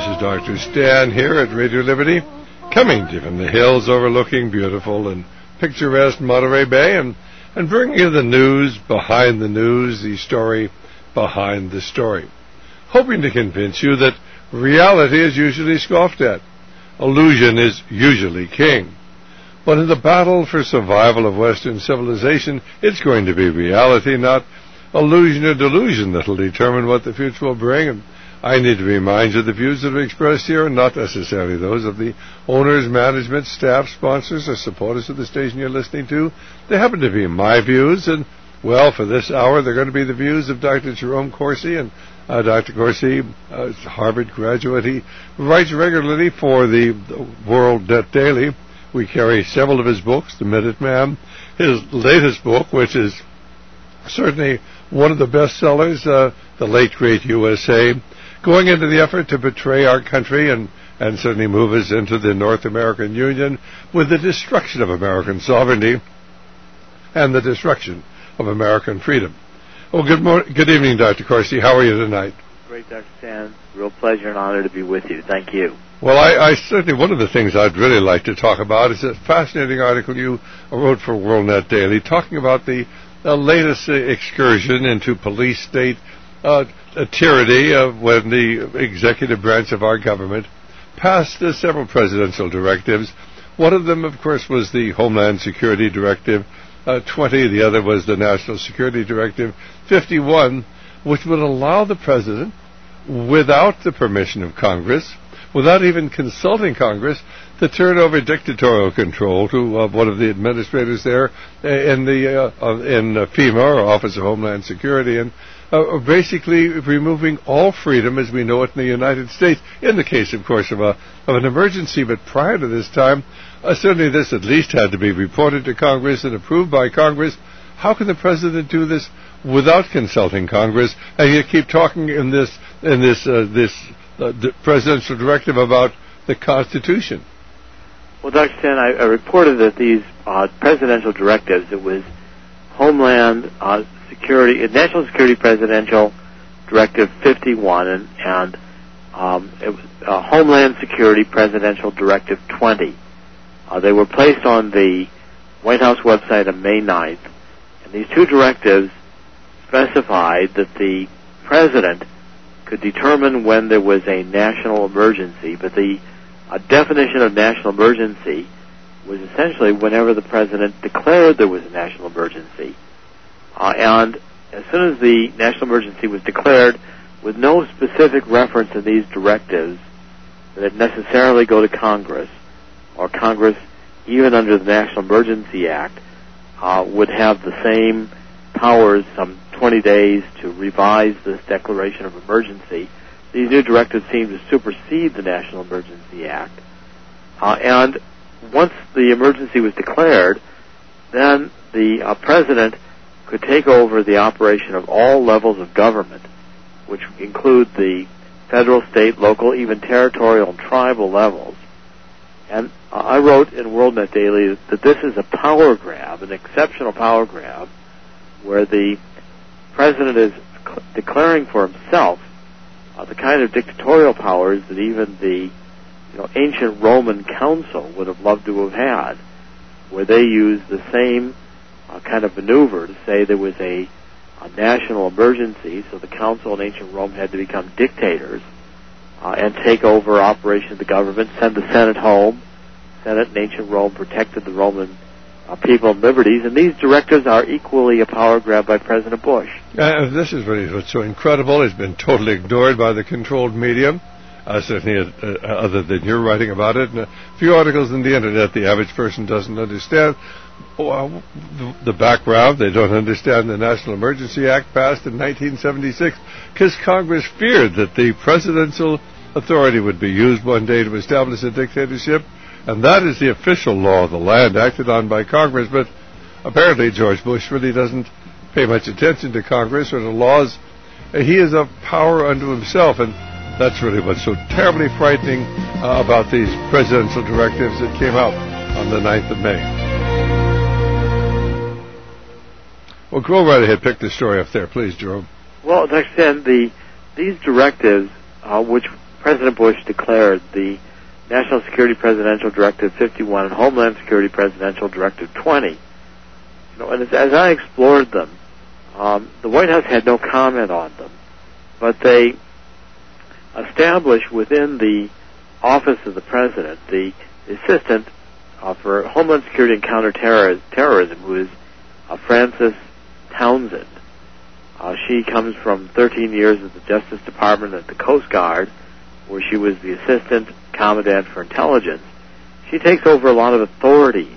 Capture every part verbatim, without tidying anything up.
This is Doctor Stan here at Radio Liberty, coming to you from the hills overlooking beautiful and picturesque Monterey Bay, and, and bringing you the news behind the news, the story behind the story. Hoping to convince you that reality is usually scoffed at. Illusion is usually king. But in the battle for survival of Western civilization, it's going to be reality, not illusion or delusion, that will determine what the future will bring. And I need to remind you the views that are expressed here are not necessarily those of the owners, management, staff, sponsors, or supporters of the station you're listening to. They happen to be my views, and, well, for this hour, they're going to be the views of Doctor Jerome Corsi. And uh, Doctor Corsi uh, is a Harvard graduate. He writes regularly for the, the World Net Daily. We carry several of his books, The Minuteman, his latest book, which is certainly one of the bestsellers, uh, The Late Great U S A, going into the effort to betray our country and, and certainly move us into the North American Union with the destruction of American sovereignty and the destruction of American freedom. Well, good morning, good evening, Doctor Corsi. How are you tonight? Great, Doctor Stan. Real pleasure and honor to be with you. Thank you. Well, I, I certainly, one of the things I'd really like to talk about is a fascinating article you wrote for World Net Daily talking about the uh, latest uh, excursion into police state uh, tyranny uh, when the executive branch of our government passed uh, several presidential directives. One of them, of course, was the Homeland Security Directive uh, twenty. The other was the National Security Directive fifty-one, which would allow the president, without the permission of Congress, without even consulting Congress, to turn over dictatorial control to uh, one of the administrators there in the uh, in uh, FEMA, or Office of Homeland Security, and uh, basically removing all freedom as we know it in the United States, in the case, of course, of, a, of an emergency. But prior to this time, uh, certainly this at least had to be reported to Congress and approved by Congress. How can the president do this without consulting Congress? And you keep talking in this in this uh, this uh, presidential directive about the Constitution. Well, Doctor Stan, I, I reported that these uh, presidential directives, it was Homeland uh, Security, National Security Presidential Directive fifty-one, and, and um, it was uh, Homeland Security Presidential Directive twenty. Uh, they were placed on the White House website on May ninth, and these two directives specified that the president could determine when there was a national emergency, but the uh, definition of national emergency was essentially whenever the president declared there was a national emergency. Uh, and as soon as the national emergency was declared, with no specific reference in these directives that it necessarily go to Congress, or Congress, even under the National Emergency Act, uh, would have the same powers, some twenty days, to revise this declaration of emergency. These new directives seem to supersede the National Emergency Act. Uh, and once the emergency was declared, then the uh, president could take over the operation of all levels of government, which include the federal, state, local, even territorial and tribal levels. And uh, I wrote in World Net Daily that this is a power grab, an exceptional power grab, where the president is c- declaring for himself uh, the kind of dictatorial powers that even the you know, ancient Roman council would have loved to have had, where they used the same uh, kind of maneuver to say there was a, a national emergency, so the council in ancient Rome had to become dictators uh, and take over operation of the government, send the Senate home. Senate in ancient Rome protected the Roman Uh, people and liberties, and these directives are equally a power grab by President Bush. Uh, this is really what's so incredible. It's been totally ignored by the controlled media, uh, certainly uh, other than you're writing about it. And a few articles on the Internet the average person doesn't understand. Well, the, the background, they don't understand the National Emergency Act passed in nineteen seventy-six because Congress feared that the presidential authority would be used one day to establish a dictatorship. And that is the official law of the land acted on by Congress. But apparently George Bush really doesn't pay much attention to Congress or the laws. He is a power unto himself, and that's really what's so terribly frightening uh, about these presidential directives that came out on the ninth of May. Well, go right ahead. Pick the story up there, please, Jerome. Well, as I said, the, these directives, uh, which President Bush declared the National Security Presidential Directive fifty-one and Homeland Security Presidential Directive twenty. You know, and as, as I explored them, um, the White House had no comment on them, but they established within the Office of the President the Assistant uh, for Homeland Security and Counterterrorism, who is uh, Frances Townsend. Uh, she comes from thirteen years at the Justice Department at the Coast Guard, where she was the Assistant Commandant for Intelligence. She takes over a lot of authorities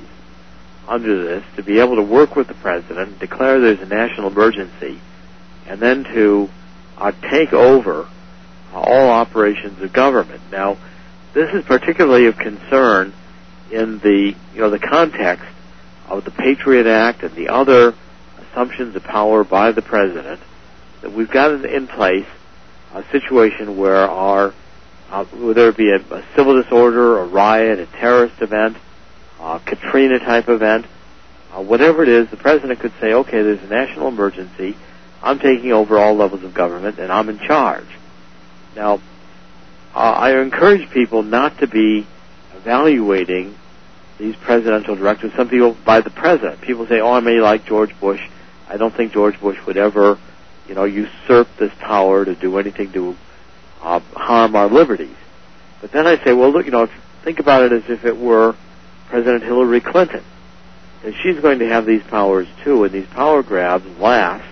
under this to be able to work with the President, declare there's a national emergency, and then to uh, take over uh, all operations of government. Now, this is particularly of concern in the, you know, the context of the Patriot Act and the other assumptions of power by the President, that we've got in place a situation where our, uh, whether it be a, a civil disorder, a riot, a terrorist event, a Katrina type event, uh, whatever it is, the President could say, okay, there's a national emergency, I'm taking over all levels of government, and I'm in charge. Now, uh, I encourage people not to be evaluating these presidential directives. Some people, by the President, people say, oh, I may like George Bush. I don't think George Bush would ever, you know, usurp this power to do anything to uh, harm our liberties. But then I say, well, look, you know, think about it as if it were President Hillary Clinton. And she's going to have these powers, too, and these power grabs last.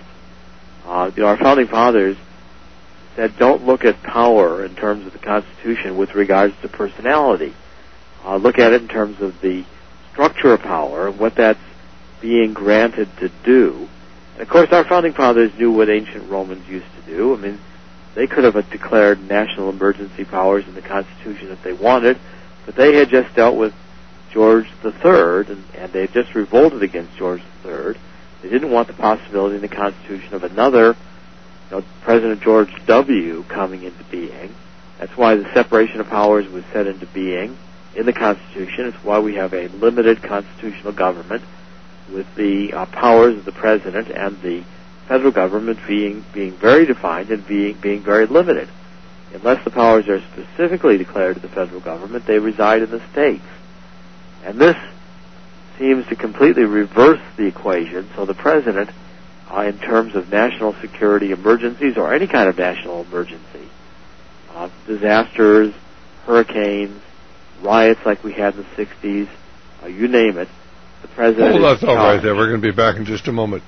Uh, you know, our Founding Fathers said, don't look at power in terms of the Constitution with regards to personality. Uh, look at it in terms of the structure of power and what that's being granted to do. And of course, our Founding Fathers knew what ancient Romans used to do. I mean, they could have declared national emergency powers in the Constitution if they wanted, but they had just dealt with George the Third, and, and they had just revolted against George the Third. They didn't want the possibility in the Constitution of another, you know, President George W. coming into being. That's why the separation of powers was set into being in the Constitution. It's why we have a limited constitutional government with the uh, powers of the President and the federal government being being very defined and being being very limited. Unless the powers are specifically declared to the federal government, they reside in the states. And this seems to completely reverse the equation. So the President, uh, in terms of national security emergencies or any kind of national emergency, uh, disasters, hurricanes, riots like we had in the sixties, uh, you name it, the President... Hold that thought right there. We're going to be back in just a moment.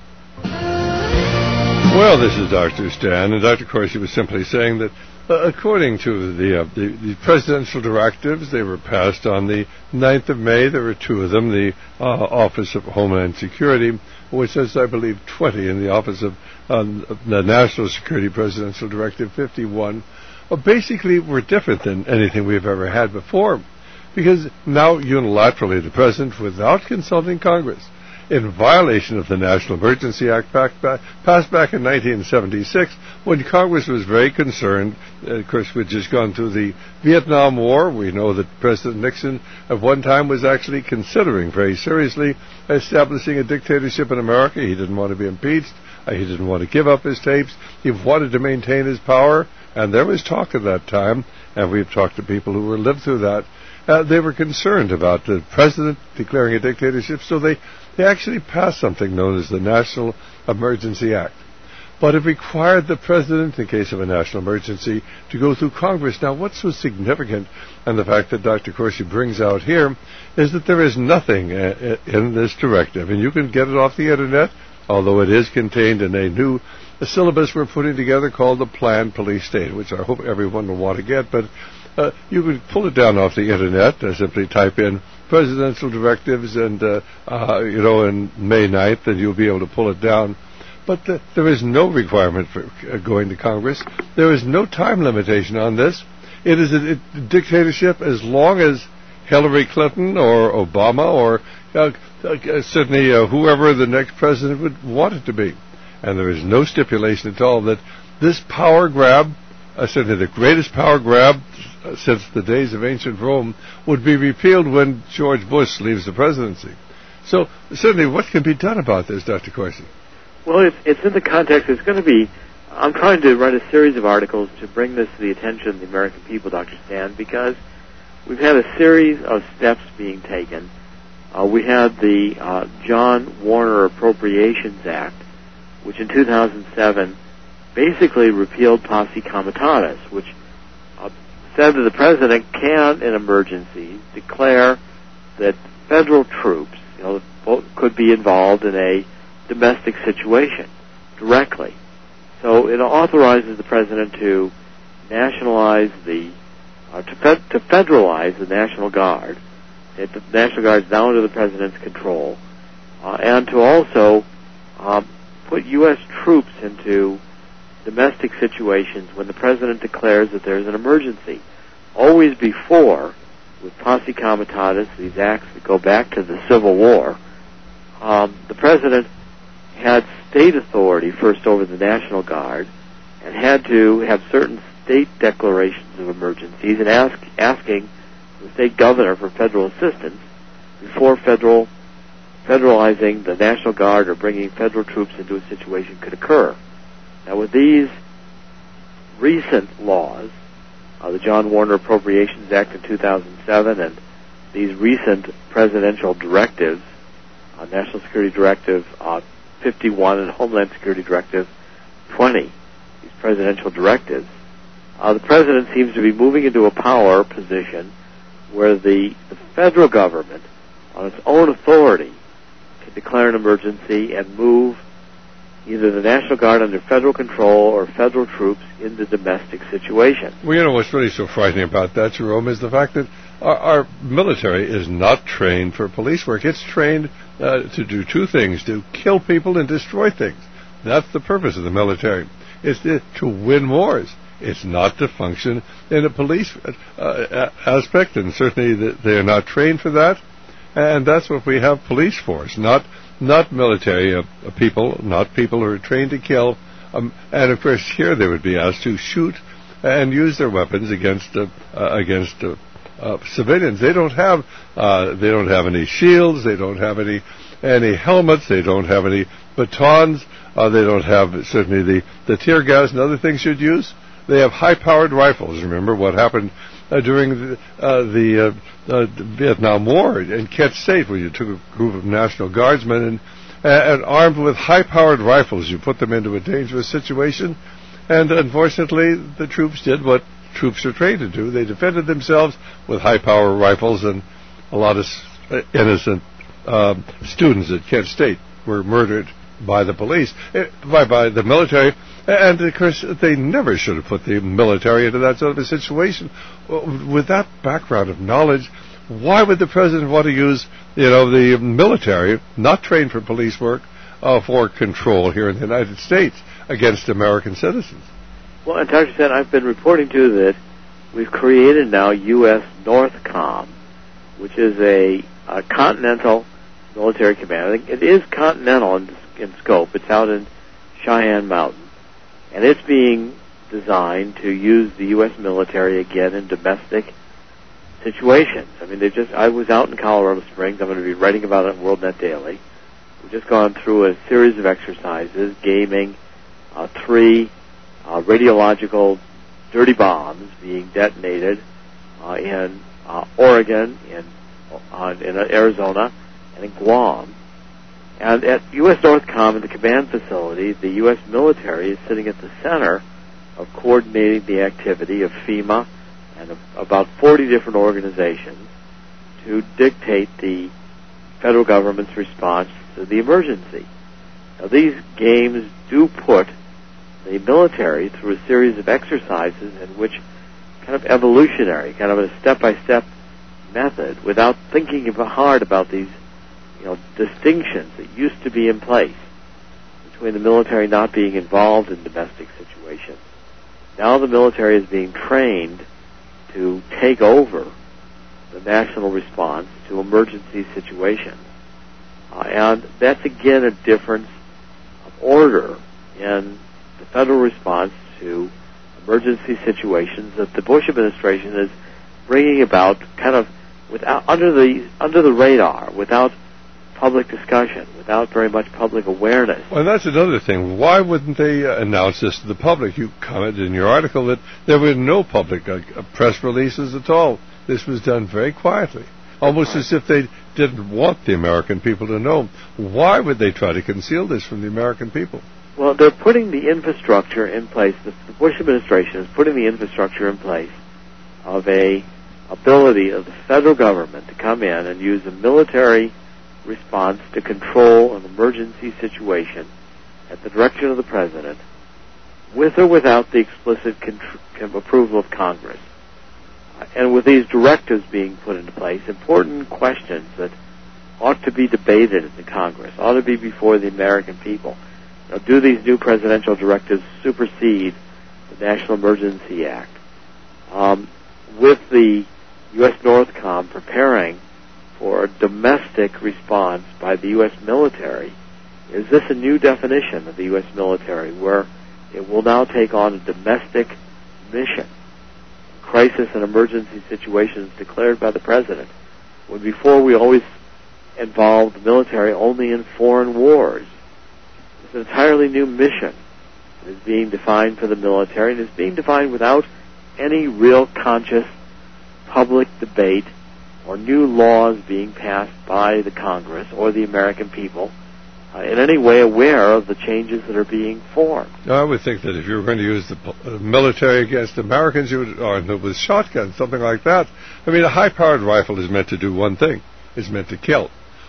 Well, this is Doctor Stan, and Doctor Corsi was simply saying that uh, according to the, uh, the the presidential directives, they were passed on the ninth of May. There were two of them, the uh, Office of Homeland Security, which says, I believe, twenty in the Office of um, the National Security Presidential Directive fifty-one. Well, basically, were different than anything we've ever had before, because now unilaterally the President, without consulting Congress, in violation of the National Emergency Act back, back, passed back in nineteen seventy-six, when Congress was very concerned. Uh, of course, we'd just gone through the Vietnam War. We know that President Nixon at one time was actually considering very seriously establishing a dictatorship in America. He didn't want to be impeached. Uh, he didn't want to give up his tapes. He wanted to maintain his power. And there was talk at that time, and we've talked to people who were lived through that. Uh, they were concerned about the President declaring a dictatorship, so they They actually passed something known as the National Emergency Act. But it required the President, in case of a national emergency, to go through Congress. Now, what's so significant, and the fact that Doctor Corsi brings out here, is that there is nothing uh, in this directive, and you can get it off the Internet, although it is contained in a new a syllabus we're putting together called the Planned Police State, which I hope everyone will want to get, but uh, you can pull it down off the Internet, uh, simply type in presidential directives and, uh, uh, you know, in May ninth, and you'll be able to pull it down. But uh, there is no requirement for uh, going to Congress. There is no time limitation on this. It is a, a dictatorship as long as Hillary Clinton or Obama or uh, uh, certainly uh, whoever the next president would want it to be. And there is no stipulation at all that this power grab, uh, certainly the greatest power grab uh, since the days of ancient Rome, would be repealed when George Bush leaves the presidency. So certainly what can be done about this, Doctor Corsi? Well, it's, it's in the context, it's going to be I'm trying to write a series of articles to bring this to the attention of the American people, Doctor Stan, because we've had a series of steps being taken. Uh, we had the uh, John Warner Appropriations Act, which in two thousand seven basically repealed posse comitatus, which uh, said that the president can, in emergencies, declare that federal troops, you know, could be involved in a domestic situation directly. So it authorizes the president to nationalize the, uh, to, fed, to federalize the National Guard. It, the National Guard is now under the president's control, uh, and to also uh, put U S troops into domestic situations when the president declares that there's an emergency. Always before, with posse comitatus, these acts that go back to the Civil War, um, the president had state authority first over the National Guard and had to have certain state declarations of emergencies and ask, asking the state governor for federal assistance before federal federalizing the National Guard or bringing federal troops into a situation could occur. Now, with these recent laws, uh, the John Warner Appropriations Act in two thousand seven and these recent presidential directives, uh, National Security Directive uh, fifty-one and Homeland Security Directive twenty, these presidential directives, uh, the president seems to be moving into a power position where the, the federal government, on its own authority, can declare an emergency and move either the National Guard under federal control or federal troops into domestic situations. Well, you know what's really so frightening about that, Jerome, is the fact that our, our military is not trained for police work. It's trained uh, to do two things, to kill people and destroy things. That's the purpose of the military. It's to, to win wars. It's not to function in a police uh, aspect, and certainly they are not trained for that. And that's what we have police force, not not military uh, people, not people who are trained to kill. Um, and of course, here they would be asked to shoot and use their weapons against uh, uh, against uh, uh, civilians. They don't have uh, they don't have any shields. They don't have any any helmets. They don't have any batons. Uh, they don't have certainly the the tear gas and other things you'd use. They have high-powered rifles. Remember what happened uh, during the, uh, the, uh, uh, the Vietnam War in Kent State, where you took a group of National Guardsmen and, uh, and armed with high-powered rifles, you put them into a dangerous situation. And unfortunately, the troops did what troops are trained to do. They defended themselves with high-powered rifles, and a lot of uh, innocent uh, students at Kent State were murdered by the police, uh, by, by the military. And, of course, they never should have put the military into that sort of a situation. With that background of knowledge, why would the president want to use, you know, the military, not trained for police work, uh, for control here in the United States against American citizens? Well, and Doctor Stan, I've been reporting, too, that we've created now U S NORTHCOM, which is a, a continental military command. I think it is continental in, in scope. It's out in Cheyenne Mountain. And it's being designed to use the U S military again in domestic situations. I mean, they just, I was out in Colorado Springs. I'm going to be writing about it in WorldNet Daily. We've just gone through a series of exercises, gaming uh, three uh, radiological dirty bombs being detonated uh, in uh, Oregon, in, uh, in Arizona, and in Guam. And at U S NORTHCOM, in the command facility, the U S military is sitting at the center of coordinating the activity of FEMA and of about forty different organizations to dictate the federal government's response to the emergency. Now, these games do put the military through a series of exercises in which kind of evolutionary, kind of a step-by-step method, without thinking hard about these you know, distinctions that used to be in place between the military not being involved in domestic situations. Now the military is being trained to take over the national response to emergency situations. Uh, and that's, again, a difference of order in the federal response to emergency situations that the Bush administration is bringing about kind of without under the under the radar, without public discussion, without very much public awareness. Well, that's another thing. Why wouldn't they uh, announce this to the public? You commented in your article that there were no public uh, press releases at all. This was done very quietly, almost as if they didn't want the American people to know. Why would they try to conceal this from the American people? Well, they're putting the infrastructure in place. The Bush administration is putting the infrastructure in place of a ability of the federal government to come in and use a military response to control an emergency situation at the direction of the president, with or without the explicit contr- approval of Congress. Uh, and with these directives being put into place, important questions that ought to be debated in the Congress, ought to be before the American people. Now, do these new presidential directives supersede the National Emergency Act? Um, with the U S NORTHCOM preparing for a domestic response by the U S military, is this a new definition of the U S military where it will now take on a domestic mission, crisis and emergency situations declared by the president, when before we always involved the military only in foreign wars? It's an entirely new mission that is being defined for the military, and is being defined without any real conscious public debate or new laws being passed by the Congress or the American people uh, in any way aware of the changes that are being formed. I would think that if you were going to use the uh, military against Americans, you would, or with shotguns, something like that. I mean, a high-powered rifle is meant to do one thing. It's meant to kill.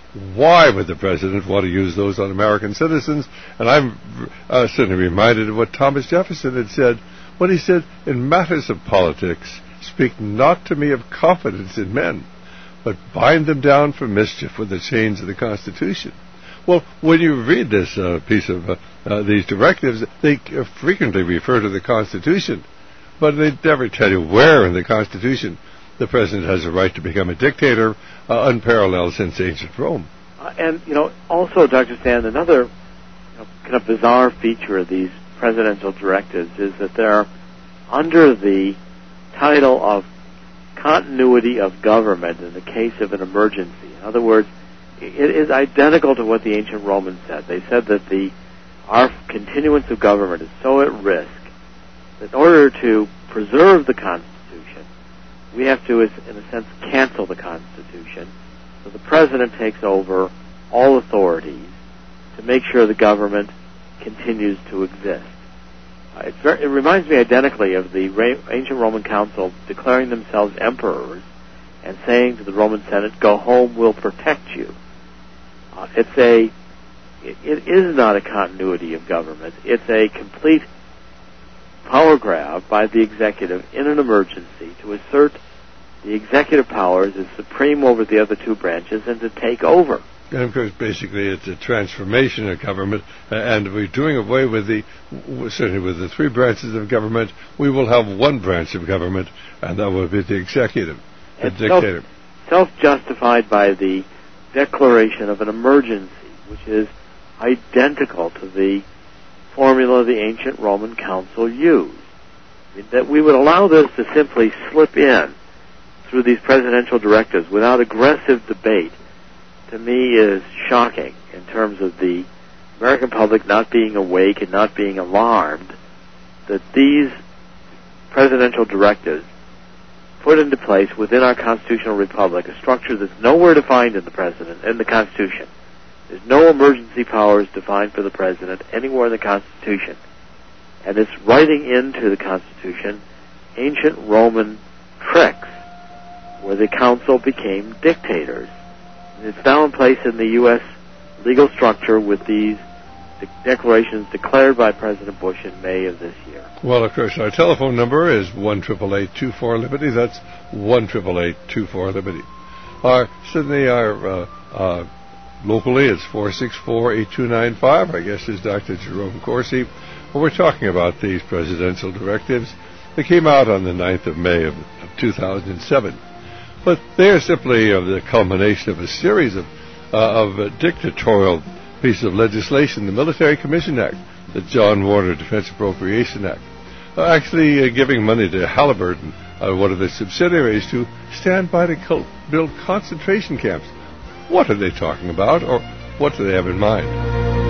Why would the president want to use those on American citizens? And I'm uh, certainly reminded of what Thomas Jefferson had said when he said, "In matters of politics, speak not to me of confidence in men, but bind them down for mischief with the chains of the Constitution." Well, when you read this uh, piece of uh, uh, these directives, they uh, frequently refer to the Constitution, but they never tell you where in the Constitution the president has a right to become a dictator, uh, unparalleled since ancient Rome. Uh, and, you know, also, Doctor Sand, another you know, kind of bizarre feature of these presidential directives is that they're under the title of continuity of government in the case of an emergency. In other words, it is identical to what the ancient Romans said. They said that the our continuance of government is so at risk that in order to preserve the Constitution, we have to, in a sense, cancel the Constitution. So the president takes over all authorities to make sure the government continues to exist. Uh, it's very, it reminds me identically of the Ra- ancient Roman Council declaring themselves emperors and saying to the Roman Senate, "Go home, we'll protect you." Uh, it's a, it, it is not a continuity of government. It's a complete power grab by the executive in an emergency to assert the executive powers as supreme over the other two branches and to take over. And of course, basically, it's a transformation of government, uh, and we're doing away with the, certainly with the three branches of government. We will have one branch of government, and that will be the executive, the it's dictator. Self, self-justified by the declaration of an emergency, which is identical to the formula the ancient Roman Council used. I mean, that we would allow this to simply slip in through these presidential directives without aggressive debate, to me, is shocking in terms of the American public not being awake and not being alarmed that these presidential directives put into place within our constitutional republic a structure that's nowhere defined in the president in the Constitution. There's no emergency powers defined for the president anywhere in the Constitution. And it's writing into the Constitution ancient Roman tricks where the council became dictators. And it's now in place in the U S legal structure with these de- declarations declared by President Bush in May of this year. Well, of course, our telephone number is one eight eight eight, two four, Liberty. That's one eight eight eight, two four, Liberty. Our, Sydney, our uh, uh, locally, it's four six four, eight two nine five. Our guest is Doctor Jerome Corsi. Well, we're talking about these presidential directives. They came out on the ninth of May of, of two thousand seven. But they are simply uh, the culmination of a series of, uh, of uh, dictatorial pieces of legislation. The Military Commission Act, the John Warner Defense Appropriation Act, uh, actually uh, giving money to Halliburton, uh, one of the subsidiaries, to stand by to co- build concentration camps. what are they talking about, or what do they have in mind?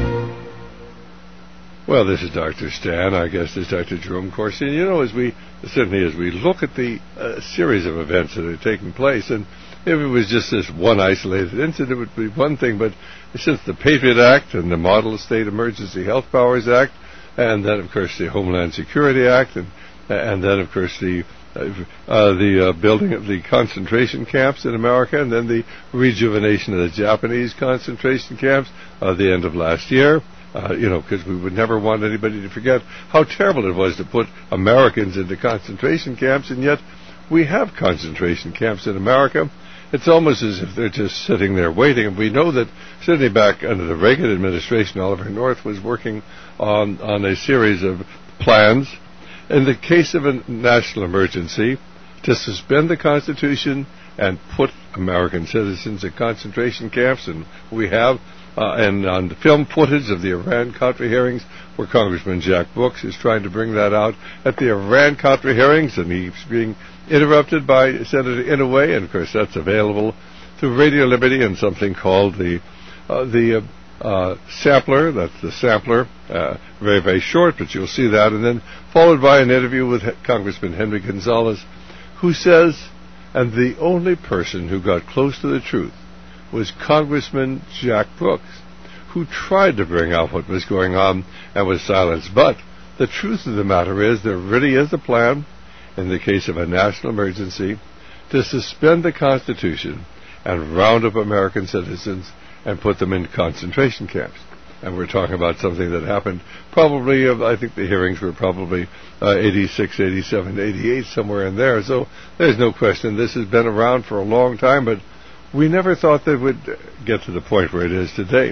Well, this is Doctor Stan. Our guest is Doctor Jerome Corsi. And, you know, as we, certainly as we look at the uh, series of events that are taking place, and if it was just this one isolated incident, it would be one thing, but since the Patriot Act and the Model State Emergency Health Powers Act, and then, of course, the Homeland Security Act, and and then, of course, the uh, uh, the uh, building of the concentration camps in America, and then the rejuvenation of the Japanese concentration camps at uh, the end of last year. Uh, you know, because we would never want anybody to forget how terrible it was to put Americans into concentration camps, and yet we have concentration camps in America. It's almost as if they're just sitting there waiting. And we know that certainly back under the Reagan administration, Oliver North was working on, on a series of plans in the case of a national emergency to suspend the Constitution and put American citizens in concentration camps, and we have Uh, and on the film footage of the Iran-Contra hearings, where Congressman Jack Brooks is trying to bring that out at the Iran-Contra hearings, and he's being interrupted by Senator Inouye, and of course that's available through Radio Liberty and something called the uh, the uh, uh, sampler. That's the sampler, uh, very, very short, but you'll see that, and then followed by an interview with Congressman Henry Gonzalez, who says, and the only person who got close to the truth was Congressman Jack Brooks, who tried to bring out what was going on and was silenced. But the truth of the matter is there really is a plan, in the case of a national emergency, to suspend the Constitution and round up American citizens and put them in concentration camps. And we're talking about something that happened probably, uh, I think the hearings were probably uh, eighty-six, eighty-seven, eighty-eight, somewhere in there. So there's no question this has been around for a long time, but we never thought they would get to the point where it is today.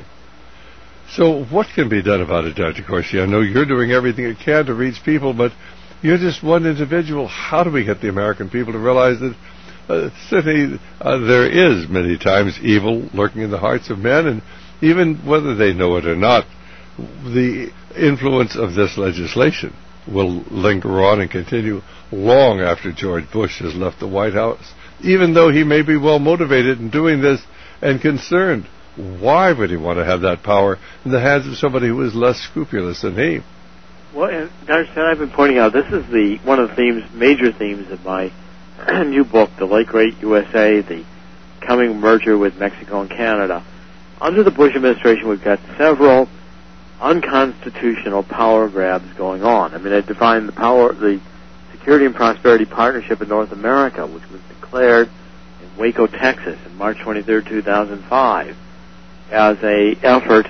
So what can be done about it, Doctor Corsi? I know you're doing everything you can to reach people, but you're just one individual. How do we get the American people to realize that uh, certainly uh, there is many times evil lurking in the hearts of men, and even whether they know it or not, the influence of this legislation will linger on and continue long after George Bush has left the White House, even though he may be well motivated in doing this and concerned. Why would he want to have that power in the hands of somebody who is less scrupulous than he? Well, and Doctor Stan, I've been pointing out, this is the one of the themes, major themes of my new book, The Late Great U S A, the coming merger with Mexico and Canada. Under the Bush administration, we've got several unconstitutional power grabs going on. I mean, I define the power, the Security and Prosperity Partnership in North America, which was declared in Waco, Texas, on March twenty-third, two thousand five, as a effort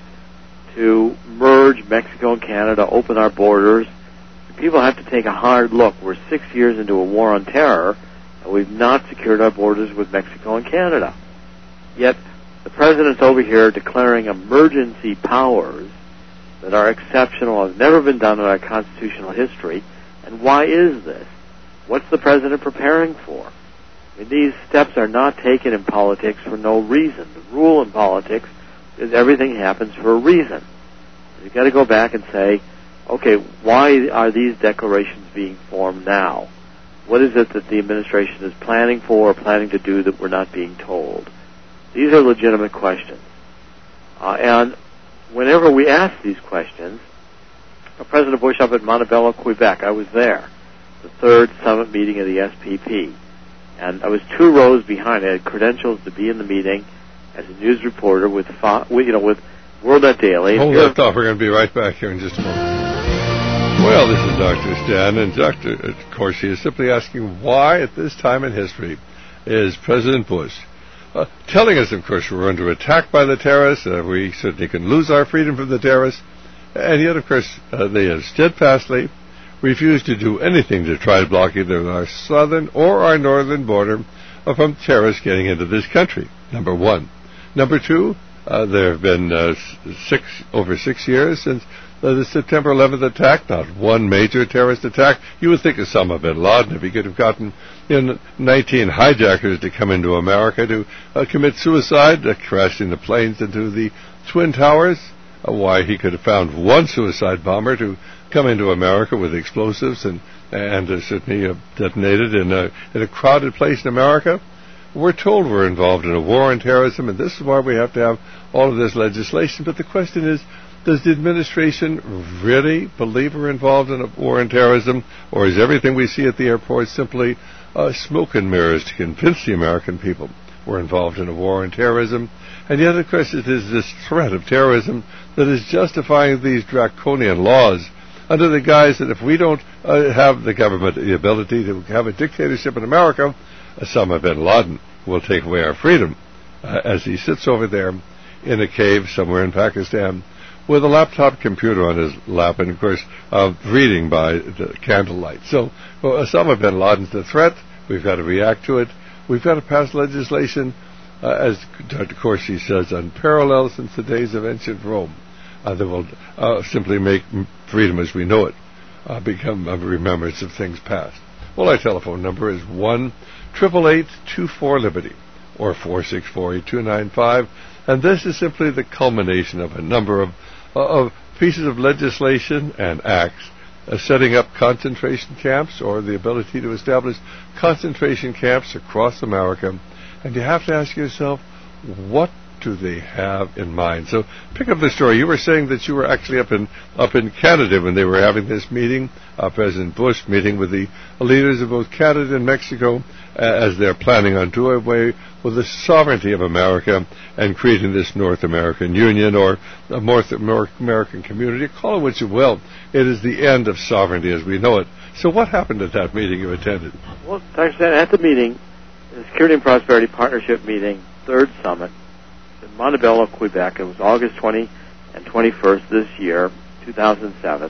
to merge Mexico and Canada, open our borders. People have to take a hard look. We're six years into a war on terror, and we've not secured our borders with Mexico and Canada. Yet, the President's over here declaring emergency powers that are exceptional, have never been done in our constitutional history. And why is this? What's the President preparing for? I mean, these steps are not taken in politics for no reason. The rule in politics is everything happens for a reason. You've got to go back and say, okay, why are these declarations being formed now? What is it that the administration is planning for or planning to do that we're not being told? These are legitimate questions. Uh, and whenever we ask these questions, uh, President Bush up at Montebello, Quebec, I was there, the third summit meeting of the S P P. And I was two rows behind. I had credentials to be in the meeting as a news reporter with, you know, with WorldNet Daily. Hold that thought. We're going to be right back here in just a moment. Well, this is Doctor Stan, and Doctor Corsi is simply asking why, at this time in history, is President Bush uh, telling us, of course, we're under attack by the terrorists, uh, we certainly can lose our freedom from the terrorists, and yet, of course, uh, they have steadfastly refused to do anything to try to block either our southern or our northern border from terrorists getting into this country, number one. Number two, uh, there have been uh, six over six years since uh, the September eleventh attack, not one major terrorist attack. You would think of Osama bin Laden if he could have gotten you know, nineteen hijackers to come into America to uh, commit suicide, uh, crashing the planes into the Twin Towers. Uh, why, he could have found one suicide bomber to come into America with explosives and and uh, certainly uh, detonated in a, in a crowded place in America. We're told we're involved in a war on terrorism, and this is why we have to have all of this legislation. But the question is, does the administration really believe we're involved in a war on terrorism, or is everything we see at the airport simply uh, smoke and mirrors to convince the American people we're involved in a war on terrorism? And yet, of course, it is this threat of terrorism that is justifying these draconian laws under the guise that if we don't uh, have the government the ability to have a dictatorship in America, Osama bin Laden will take away our freedom uh, as he sits over there in a cave somewhere in Pakistan with a laptop computer on his lap and, of course, uh, reading by the candlelight. So well, Osama bin Laden's the threat. We've got to react to it. We've got to pass legislation, uh, as Doctor Corsi says, unparalleled since the days of ancient Rome, uh, that will uh, simply make freedom as we know it uh, become a remembrance of things past. Well, our telephone number is one triple eight two four Liberty or four six four eight two nine five, and this is simply the culmination of a number of uh, of pieces of legislation and acts uh, setting up concentration camps or the ability to establish concentration camps across America. And you have to ask yourself, what do they have in mind? So pick up the story. You were saying that you were actually up in up in Canada when they were having this meeting, uh, President Bush meeting with the leaders of both Canada and Mexico uh, as they're planning on doing away with the sovereignty of America and creating this North American Union or a North American community. Call it what you will. It is the end of sovereignty as we know it. So what happened at that meeting you attended? Well, Doctor Stan, at the meeting, the Security and Prosperity Partnership meeting, third summit, in Montebello, Quebec. It was August twentieth and twenty-first this year, two thousand seven.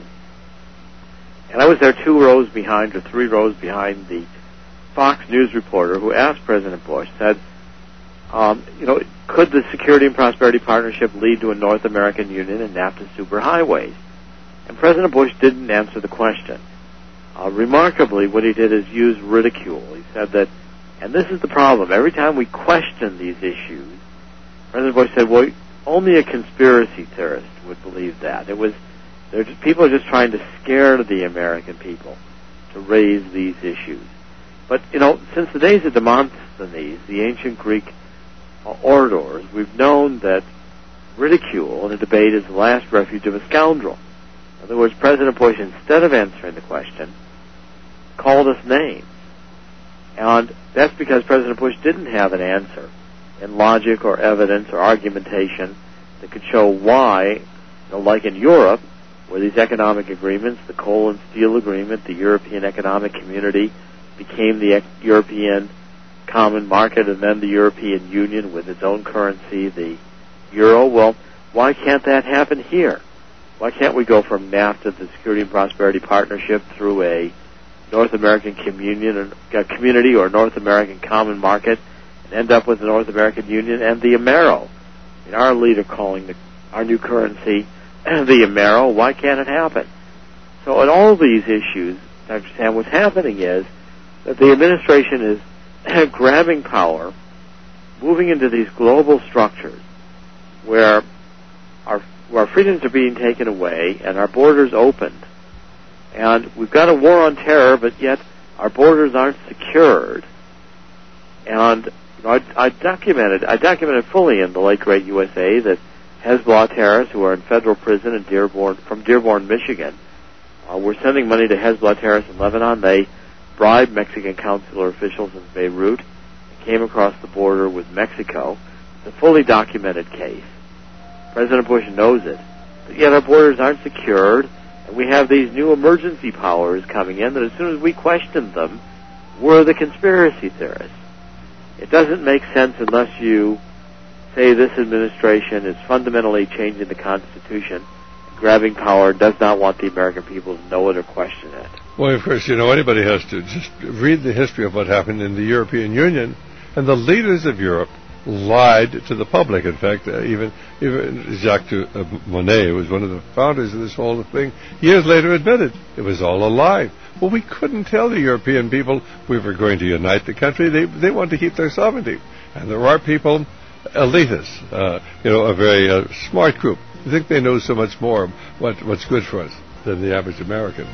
And I was there two rows behind, or three rows behind the Fox News reporter who asked President Bush, said, um, you know, could the Security and Prosperity Partnership lead to a North American Union and NAFTA superhighways? And President Bush didn't answer the question. Uh, remarkably, what he did is use ridicule. He said that, and this is the problem, every time we question these issues, President Bush said, well, only a conspiracy theorist would believe that. It was, they're just, people are just trying to scare the American people to raise these issues. But, you know, since the days of Demosthenes, the ancient Greek uh, orators, we've known that ridicule in a debate is the last refuge of a scoundrel. In other words, President Bush, instead of answering the question, called us names. And that's because President Bush didn't have an answer in logic or evidence or argumentation that could show why, you know, like in Europe, where these economic agreements, the coal and steel agreement, the European Economic Community became the European Common Market and then the European Union with its own currency, the euro. Well, why can't that happen here? Why can't we go from NAFTA, the Security and Prosperity Partnership, through a North American communion, a community or North American Common Market, and end up with the North American Union and the Amero? I mean, our leader calling the, our new currency the Amero. Why can't it happen? So in all these issues, Doctor Sam, what's happening is that the administration is grabbing power, moving into these global structures where our, where our freedoms are being taken away and our borders opened. And we've got a war on terror, but yet our borders aren't secured. And you know, I, I documented, I documented fully in the late great U S A that Hezbollah terrorists who are in federal prison in Dearborn, from Dearborn, Michigan, uh, were sending money to Hezbollah terrorists in Lebanon. They bribed Mexican consular officials in Beirut and came across the border with Mexico. It's a fully documented case. President Bush knows it, but yet our borders aren't secured. And we have these new emergency powers coming in that as soon as we question them, we're the conspiracy theorists. It doesn't make sense unless you say this administration is fundamentally changing the Constitution, grabbing power, does not want the American people to know it or question it. Well, of course, you know, anybody has to just read the history of what happened in the European Union, and the leaders of Europe lied to the public. In fact, uh, even even Jacques uh, Monnet, who was one of the founders of this whole thing, years later admitted it was all a lie. Well, we couldn't tell the European people we were going to unite the country. They they want to keep their sovereignty. And there are people, elitists, uh, you know, a very uh, smart group, who think they know so much more what what's good for us than the average American.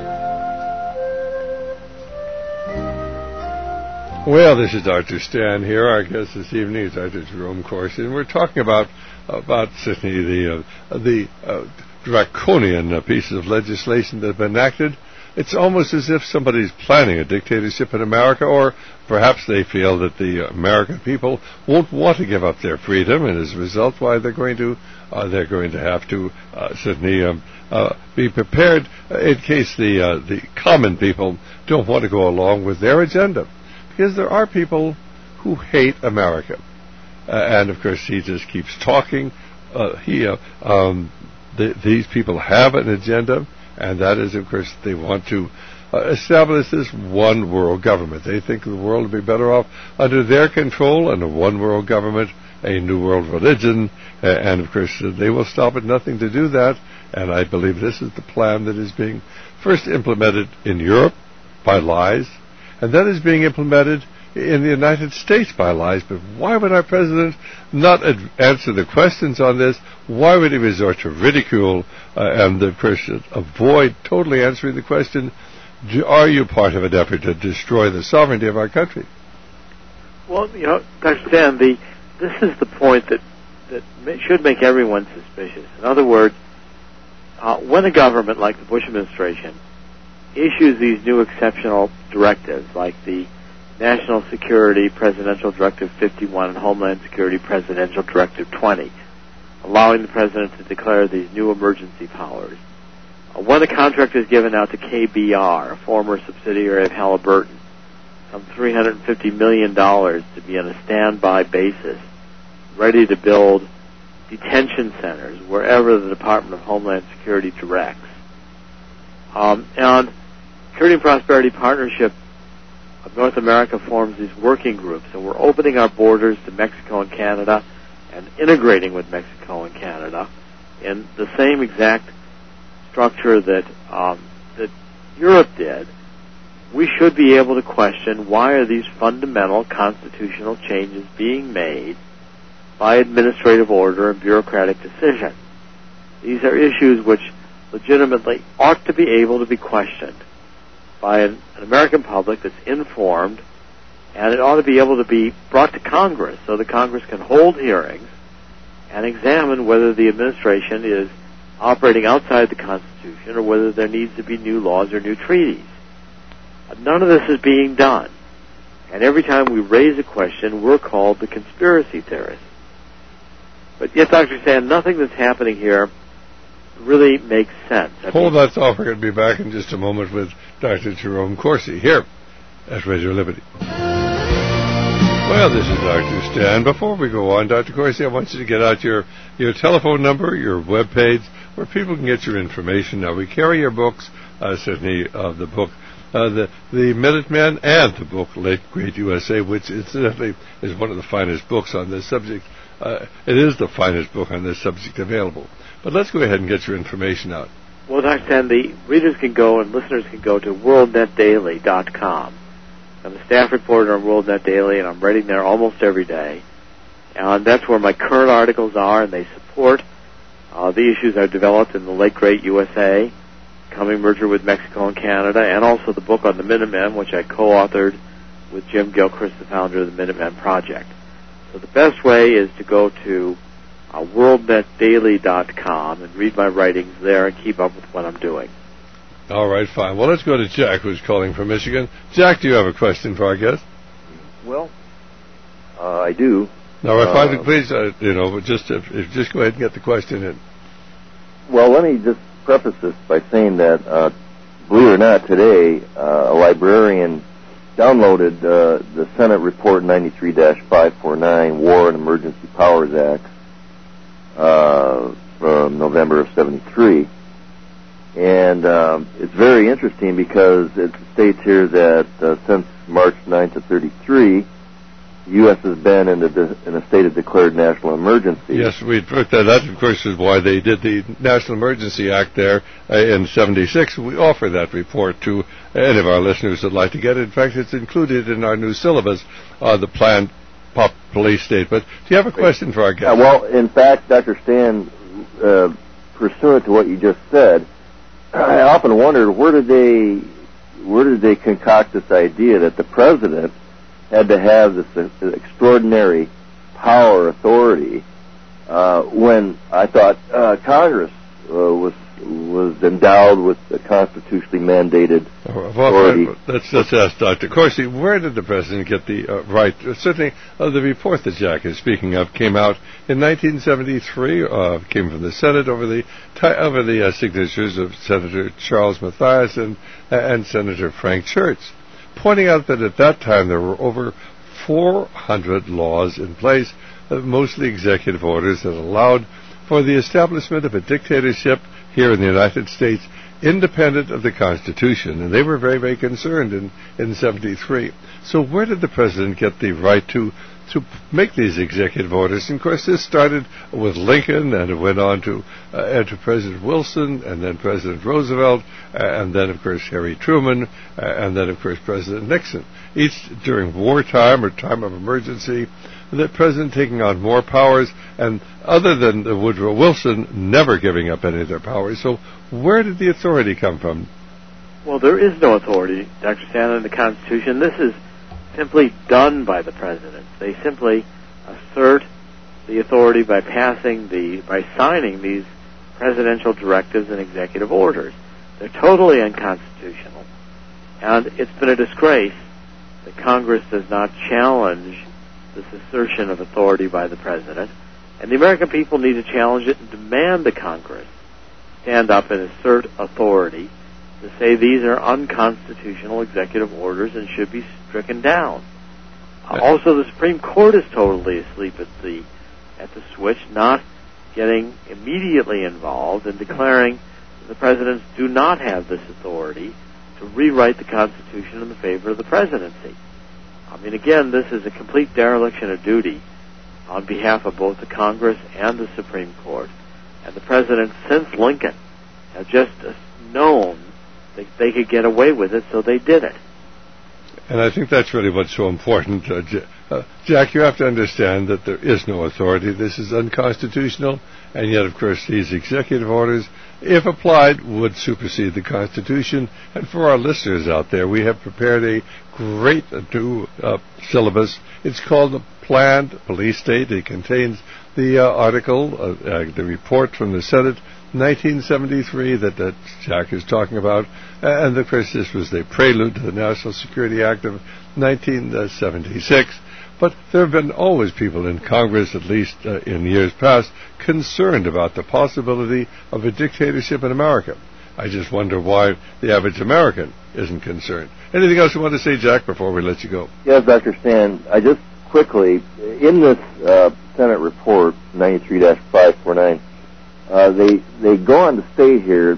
Well, this is Doctor Stan here. Our guest this evening is Doctor Jerome Corsi, and we're talking about about certainly the uh, the uh, draconian uh, pieces of legislation that have been enacted. It's almost as if somebody's planning a dictatorship in America, or perhaps they feel that the American people won't want to give up their freedom, and as a result, why they're going to uh, they're going to have to uh, certainly um, uh, be prepared in case the uh, the common people don't want to go along with their agenda. Because there are people who hate America. Uh, and, of course, he just keeps talking. Uh, he, uh, um, th- these people have an agenda, and that is, of course, they want to uh, establish this one world government. They think the world would be better off under their control, and a one world government, a new world religion, uh, and, of course, uh, they will stop at nothing to do that. And I believe this is the plan that is being first implemented in Europe by lies, and that is being implemented in the United States by lies. But why would our president not ad- answer the questions on this? Why would he resort to ridicule uh, and, of course, avoid totally answering the question, do, are you part of an effort to destroy the sovereignty of our country? Well, you know, Doctor Stan, the, this is the point that, that may, should make everyone suspicious. In other words, uh, when a government like the Bush administration issues these new exceptional directives, like the National Security Presidential Directive fifty-one and Homeland Security Presidential Directive twenty, allowing the president to declare these new emergency powers. Uh, when a contract is given out to K B R, a former subsidiary of Halliburton, some three hundred fifty million dollars to be on a standby basis, ready to build detention centers wherever the Department of Homeland Security directs. Um, and Security and Prosperity Partnership of North America forms these working groups, and we're opening our borders to Mexico and Canada and integrating with Mexico and Canada in the same exact structure that um, that Europe did. We should be able to question, why are these fundamental constitutional changes being made by administrative order and bureaucratic decision? These are issues which legitimately ought to be able to be questioned by an, an American public that's informed, and it ought to be able to be brought to Congress so the Congress can hold hearings and examine whether the administration is operating outside the Constitution or whether there needs to be new laws or new treaties. None of this is being done. And every time we raise a question, we're called the conspiracy theorists. But yet, Doctor Stan, nothing that's happening here really makes sense. I Hold that thought. We're going to be back in just a moment with Doctor Jerome Corsi here at Radio Liberty. Well, this is Doctor Stan. Before we go on, Doctor Corsi, I want you to get out your, your telephone number, your web page, where people can get your information. Now, we carry your books, uh, certainly of uh, the book, uh, the, the Minutemen, and the book Late Great U S A, which incidentally is one of the finest books on this subject. Uh, it is the finest book on this subject available. But let's go ahead and get your information out. Well, Doctor Stan, the readers can go and listeners can go to world net daily dot com. I'm a staff reporter on World Net Daily, and I'm writing there almost every day. And that's where my current articles are, and they support uh, the issues I've developed in the late great U S A, coming merger with Mexico and Canada, and also the book on the Minutemen, which I co-authored with Jim Gilchrist, the founder of the Minutemen Project. So the best way is to go to uh, world net daily dot com and read my writings there and keep up with what I'm doing. All right, fine. Well, let's go to Jack, who's calling from Michigan. Jack, do you have a question for our guest? Well, uh, I do. Now, if uh, I please, uh, you know, just if, if just go ahead and get the question in. Well, let me just preface this by saying that, uh, believe it or not, today uh, a librarian downloaded uh, the Senate Report ninety-three dash five forty-nine, War and Emergency Powers Act, uh, from November of seventy-three. And um, it's very interesting because it states here that uh, since March ninth of thirty-three, the U S has been in, the, in a state of declared national emergency. Yes, we put that. That, of course, is why they did the National Emergency Act there uh, in seventy-six. We offer that report to any of our listeners that'd like to get it. In fact, it's included in our new syllabus, uh, the planned pop police state. But do you have a question for our guest? Yeah, well, in fact, Doctor Stan, uh, pursuant to what you just said, I often wondered where did they where did they concoct this idea that the president had to have this uh, extraordinary power, authority, uh, when I thought uh, Congress uh, was was endowed with the constitutionally mandated well, authority. Let's, let's ask Doctor Corsi, where did the president get the uh, right? Certainly, uh, the report that Jack is speaking of came out in nineteen seventy-three, uh, came from the Senate over the over the uh, signatures of Senator Charles Mathias and, uh, and Senator Frank Church, pointing out that at that time there were over four hundred laws in place, uh, mostly executive orders that allowed for the establishment of a dictatorship here in the United States, independent of the Constitution, and they were very, very concerned in, in seventy-three. So where did the president get the right to to make these executive orders? And of course, this started with Lincoln, and it went on to, uh, to President Wilson, and then President Roosevelt, uh, and then, of course, Harry Truman, uh, and then, of course, President Nixon. Each during wartime or time of emergency, the president taking on more powers, and other than uh, Woodrow Wilson, never giving up any of their powers. So where did the authority come from? Well, there is no authority, Doctor Sandlin, in the Constitution. This is simply done by the president. They simply assert the authority by passing the, by signing these presidential directives and executive orders. They're totally unconstitutional. And it's been a disgrace that Congress does not challenge this assertion of authority by the president. And the American people need to challenge it and demand the Congress stand up and assert authority to say these are unconstitutional executive orders and should be stricken down. Uh, also, the Supreme Court is totally asleep at the at the switch, not getting immediately involved and declaring that the presidents do not have this authority to rewrite the Constitution in the favor of the presidency. I mean, again, this is a complete dereliction of duty on behalf of both the Congress and the Supreme Court. And the president, since Lincoln, have just known that they could get away with it, so they did it. And I think that's really what's so important. Uh, J- uh, Jack, you have to understand that there is no authority. This is unconstitutional, and yet, of course, these executive orders, if applied, would supersede the Constitution. And for our listeners out there, we have prepared a great new uh, syllabus. It's called the Planned Police State. It contains the uh, article, uh, uh, the report from the Senate, nineteen seventy-three, that, that Jack is talking about. And, of course, this was the prelude to the National Security Act of nineteen seventy-six. But there have been always people in Congress, at least uh, in years past, concerned about the possibility of a dictatorship in America. I just wonder why the average American isn't concerned. Anything else you want to say, Jack, before we let you go? Yes, Doctor Stan, I just quickly, in this uh, Senate report, ninety-three dash five forty-nine, uh, they, they go on to state here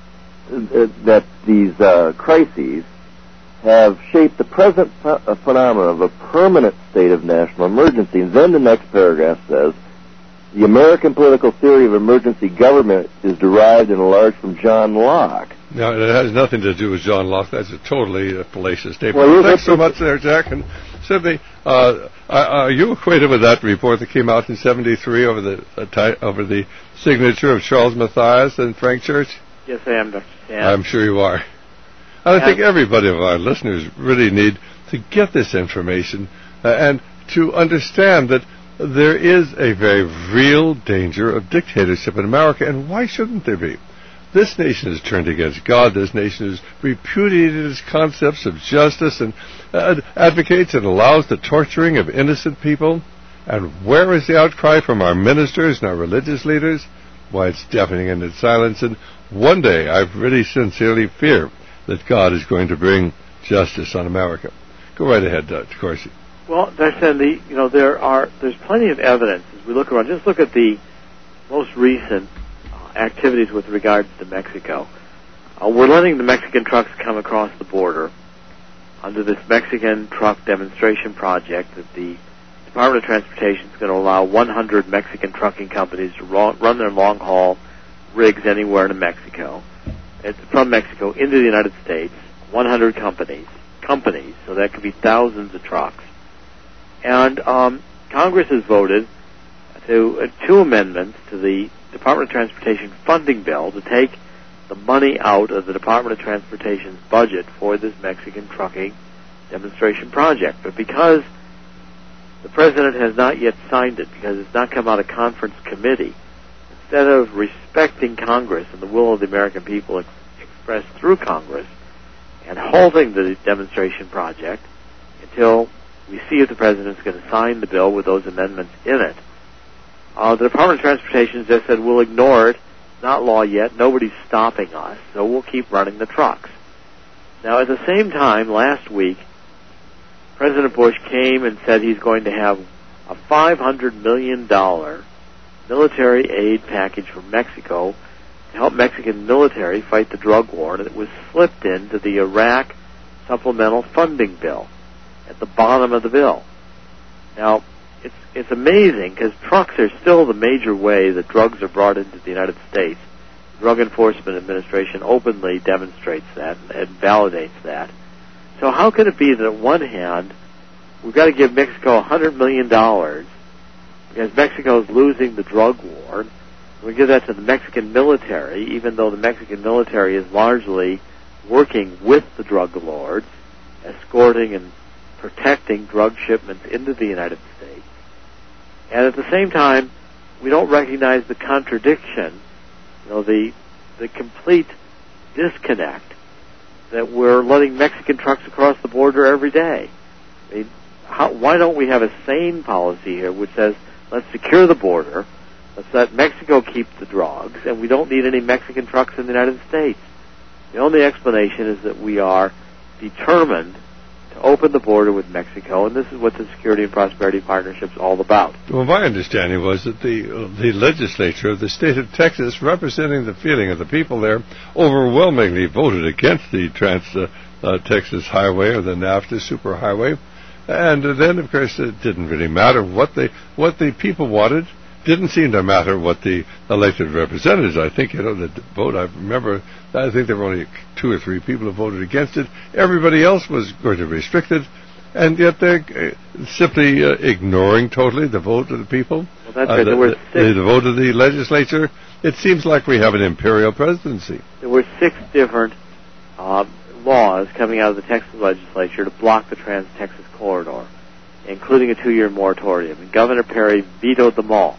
uh, that these uh, crises have shaped the present ph- phenomenon of a permanent state of national emergency. And then the next paragraph says, the American political theory of emergency government is derived and enlarged from John Locke. Now, it has nothing to do with John Locke. That's a totally uh, fallacious statement. Well, Thanks so much there, Jack. And simply, uh, are you acquainted with that report that came out in seventy-three over the uh, ty- over the signature of Charles Mathias and Frank Church? Yes, I am, Doctor Stan. I'm sure you are. And I think everybody of our listeners really need to get this information uh, and to understand that there is a very real danger of dictatorship in America, and why shouldn't there be? This nation is turned against God. This nation has repudiated its concepts of justice and uh, advocates and allows the torturing of innocent people. And where is the outcry from our ministers and our religious leaders? Why, it's deafening in its silence. And one day, I really sincerely fear that God is going to bring justice on America. Go right ahead, Doctor Corsi. Well, Doctor Sandy, you know, there are there's plenty of evidence as we look around. Just look at the most recent uh, activities with regards to Mexico. Uh, we're letting the Mexican trucks come across the border under this Mexican truck demonstration project that the Department of Transportation is going to allow one hundred Mexican trucking companies to ro- run their long-haul rigs anywhere in Mexico. It's from Mexico into the United States, one hundred companies, companies, so that could be thousands of trucks. And um, Congress has voted to uh, two amendments to the Department of Transportation funding bill to take the money out of the Department of Transportation's budget for this Mexican trucking demonstration project. But because the President has not yet signed it, because it's not come out of conference committee, instead of respecting Congress and the will of the American people ex- expressed through Congress and halting the demonstration project until we see if the President's going to sign the bill with those amendments in it, uh, the Department of Transportation just said, we'll ignore it. It's not law yet. Nobody's stopping us, so we'll keep running the trucks. Now, at the same time, last week, President Bush came and said he's going to have a five hundred million dollars military aid package from Mexico to help Mexican military fight the drug war, and it was slipped into the Iraq supplemental funding bill at the bottom of the bill. Now, it's it's amazing because trucks are still the major way that drugs are brought into the United States. The Drug Enforcement Administration openly demonstrates that and validates that. So how can it be that on one hand, we've got to give Mexico one hundred million dollars because Mexico is losing the drug war? We give that to the Mexican military, even though the Mexican military is largely working with the drug lords, escorting and protecting drug shipments into the United States. And at the same time, we don't recognize the contradiction, you know, the the complete disconnect that we're letting Mexican trucks across the border every day. I mean, how, why don't we have a sane policy here which says, let's secure the border, let's let Mexico keep the drugs, and we don't need any Mexican trucks in the United States? The only explanation is that we are determined to open the border with Mexico, and this is what the Security and Prosperity Partnership is all about. Well, my understanding was that the uh, the legislature of the state of Texas, representing the feeling of the people there, overwhelmingly voted against the Trans-Texas uh, Highway or the NAFTA Superhighway, and uh, then, of course, it didn't really matter what they what the people wanted. Didn't seem to matter what the elected representatives. I think, you know, the vote, I remember, I think there were only two or three people who voted against it. Everybody else was going to restrict it, and yet they're uh, simply uh, ignoring totally the vote of the people. Well, that's uh, right. the, There were the, six. the vote of the legislature. It seems like we have an imperial presidency. There were six different uh, laws coming out of the Texas legislature to block the Trans-Texas Corridor, including a two-year moratorium, and Governor Perry vetoed them all.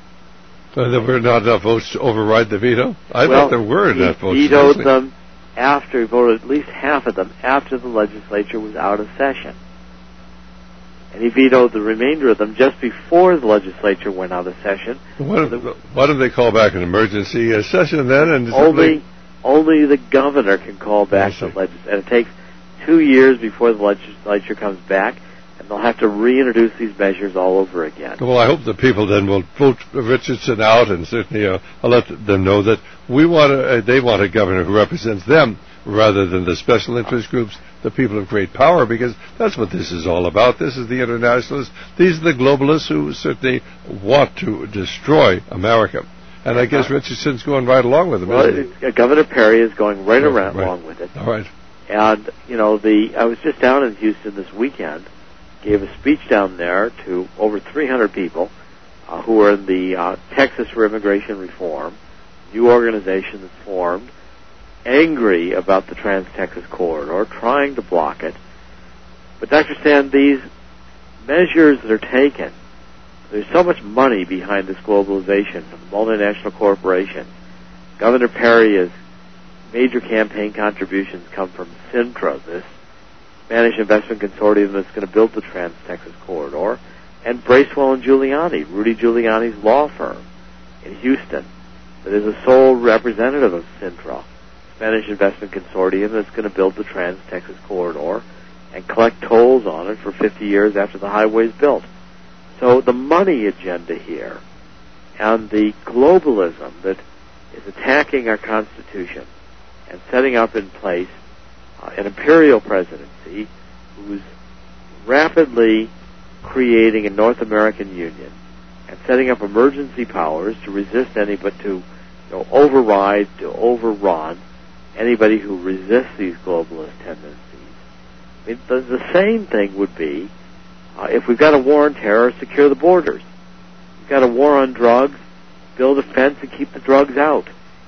Uh, there were not enough votes to override the veto? I well, thought there were enough votes. He vetoed them after, he voted at least half of them after the legislature was out of session. And he vetoed the remainder of them just before the legislature went out of session. Why don't, why don't they call back an emergency uh, session then? And only, only the governor can call back the legislature. And it takes two years before the legislature comes back, and they'll have to reintroduce these measures all over again. Well, I hope the people then will vote Richardson out, and certainly uh, I'll let them know that we want a, uh, they want a governor who represents them rather than the special interest groups, the people of great power, because that's what this is all about. This is the internationalists. These are the globalists who certainly want to destroy America. And I guess Richardson's going right along with them, well, isn't he? Uh, Governor Perry is going right, right around right. along with it. All right. And, you know, the I was just down in Houston this weekend, gave a speech down there to over three hundred people uh, who are in the uh, Texas for Immigration Reform, new organization that's formed, angry about the Trans-Texas Corridor, trying to block it. But Doctor Stan, these measures that are taken, there's so much money behind this globalization from multinational corporations. Governor Perry's major campaign contributions come from Cintra, this Spanish investment consortium that's going to build the Trans-Texas Corridor, and Bracewell and Giuliani, Rudy Giuliani's law firm in Houston, that is a sole representative of Cintra, Spanish investment consortium that's going to build the Trans-Texas Corridor and collect tolls on it for fifty years after the highway is built. So the money agenda here and the globalism that is attacking our Constitution and setting up in place uh, an imperial presidency who's rapidly creating a North American Union and setting up emergency powers to resist any but to you know, override, to overrun anybody who resists these globalist tendencies. I mean, the, the same thing would be uh, if we've got a war on terror, secure the borders. We've got a war on drugs, build a fence and keep the drugs out.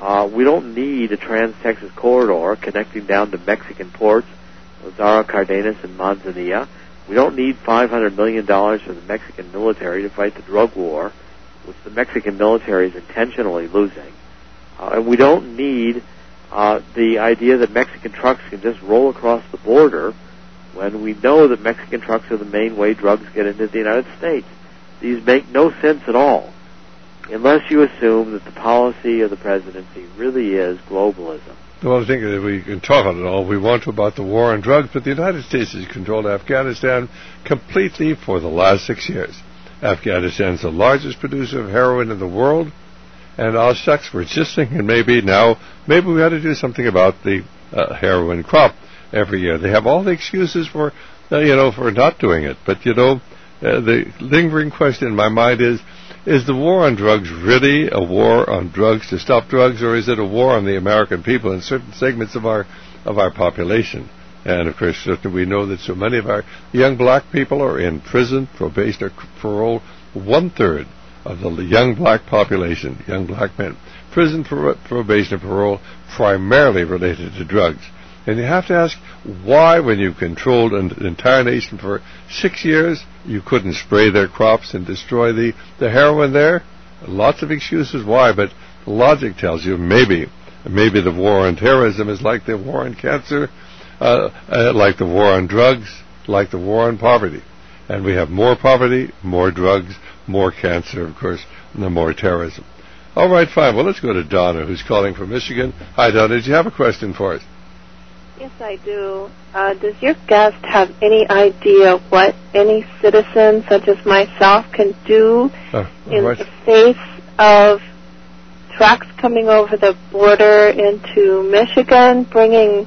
Uh, we don't need a trans-Texas corridor connecting down to Mexican ports, Lázaro Cárdenas and Manzanilla. We don't need five hundred million dollars for the Mexican military to fight the drug war, which the Mexican military is intentionally losing. Uh, and we don't need uh, the idea that Mexican trucks can just roll across the border when we know that Mexican trucks are the main way drugs get into the United States. These make no sense at all, unless you assume that the policy of the presidency really is globalism. Well, I think that we can talk on it all we want to about the war on drugs, but the United States has controlled Afghanistan completely for the last six years. Afghanistan is the largest producer of heroin in the world, and oh shucks, we're just thinking maybe now, maybe we ought to do something about the uh, heroin crop every year. They have all the excuses for, uh, you know, for not doing it, but you know, uh, the lingering question in my mind is, is the war on drugs really a war on drugs to stop drugs, or is it a war on the American people and certain segments of our of our population? And of course, certainly we know that so many of our young black people are in prison, probation, or parole. One third of the young black population, young black men, prison, pro- probation, and parole, primarily related to drugs. And you have to ask why, when you've controlled an entire nation for six years, you couldn't spray their crops and destroy the, the heroin there? Lots of excuses why, but logic tells you maybe, maybe the war on terrorism is like the war on cancer, uh, uh, like the war on drugs, like the war on poverty. And we have more poverty, more drugs, more cancer, of course, and the more terrorism. All right, fine. Well, let's go to Donna, who's calling from Michigan. Hi, Donna. Did you have a question for us? Yes, I do. Uh, does your guest have any idea what any citizen, such as myself, can do oh, in right. the face of trucks coming over the border into Michigan, bringing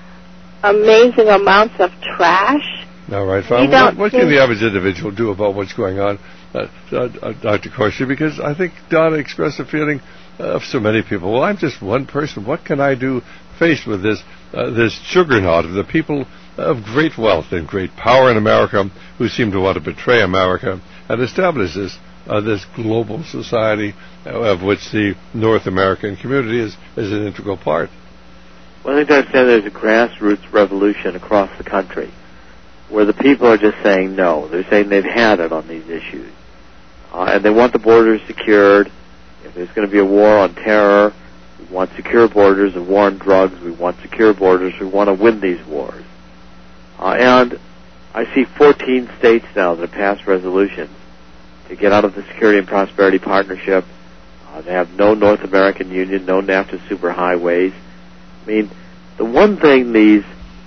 amazing amounts of trash? All right, fine. Well, what, what can the average individual do about what's going on, uh, uh, Doctor Corsi? Because I think Donna expressed a feeling of so many people. Well, I'm just one person. What can I do faced with this uh, this juggernaut of the people of great wealth and great power in America who seem to want to betray America and establish this uh, this global society of which the North American community is, is an integral part? Well, I think I'd say there's a grassroots revolution across the country where the people are just saying no. They're saying they've had it on these issues. Uh, and they want the borders secured. If there's going to be a war on terror, we want secure borders. A war on drugs, we want secure borders. We want to win these wars. Uh, and I see fourteen states now that have passed resolutions to get out of the Security and Prosperity Partnership. Uh, they have no North American Union, no NAFTA superhighways. I mean, the one thing these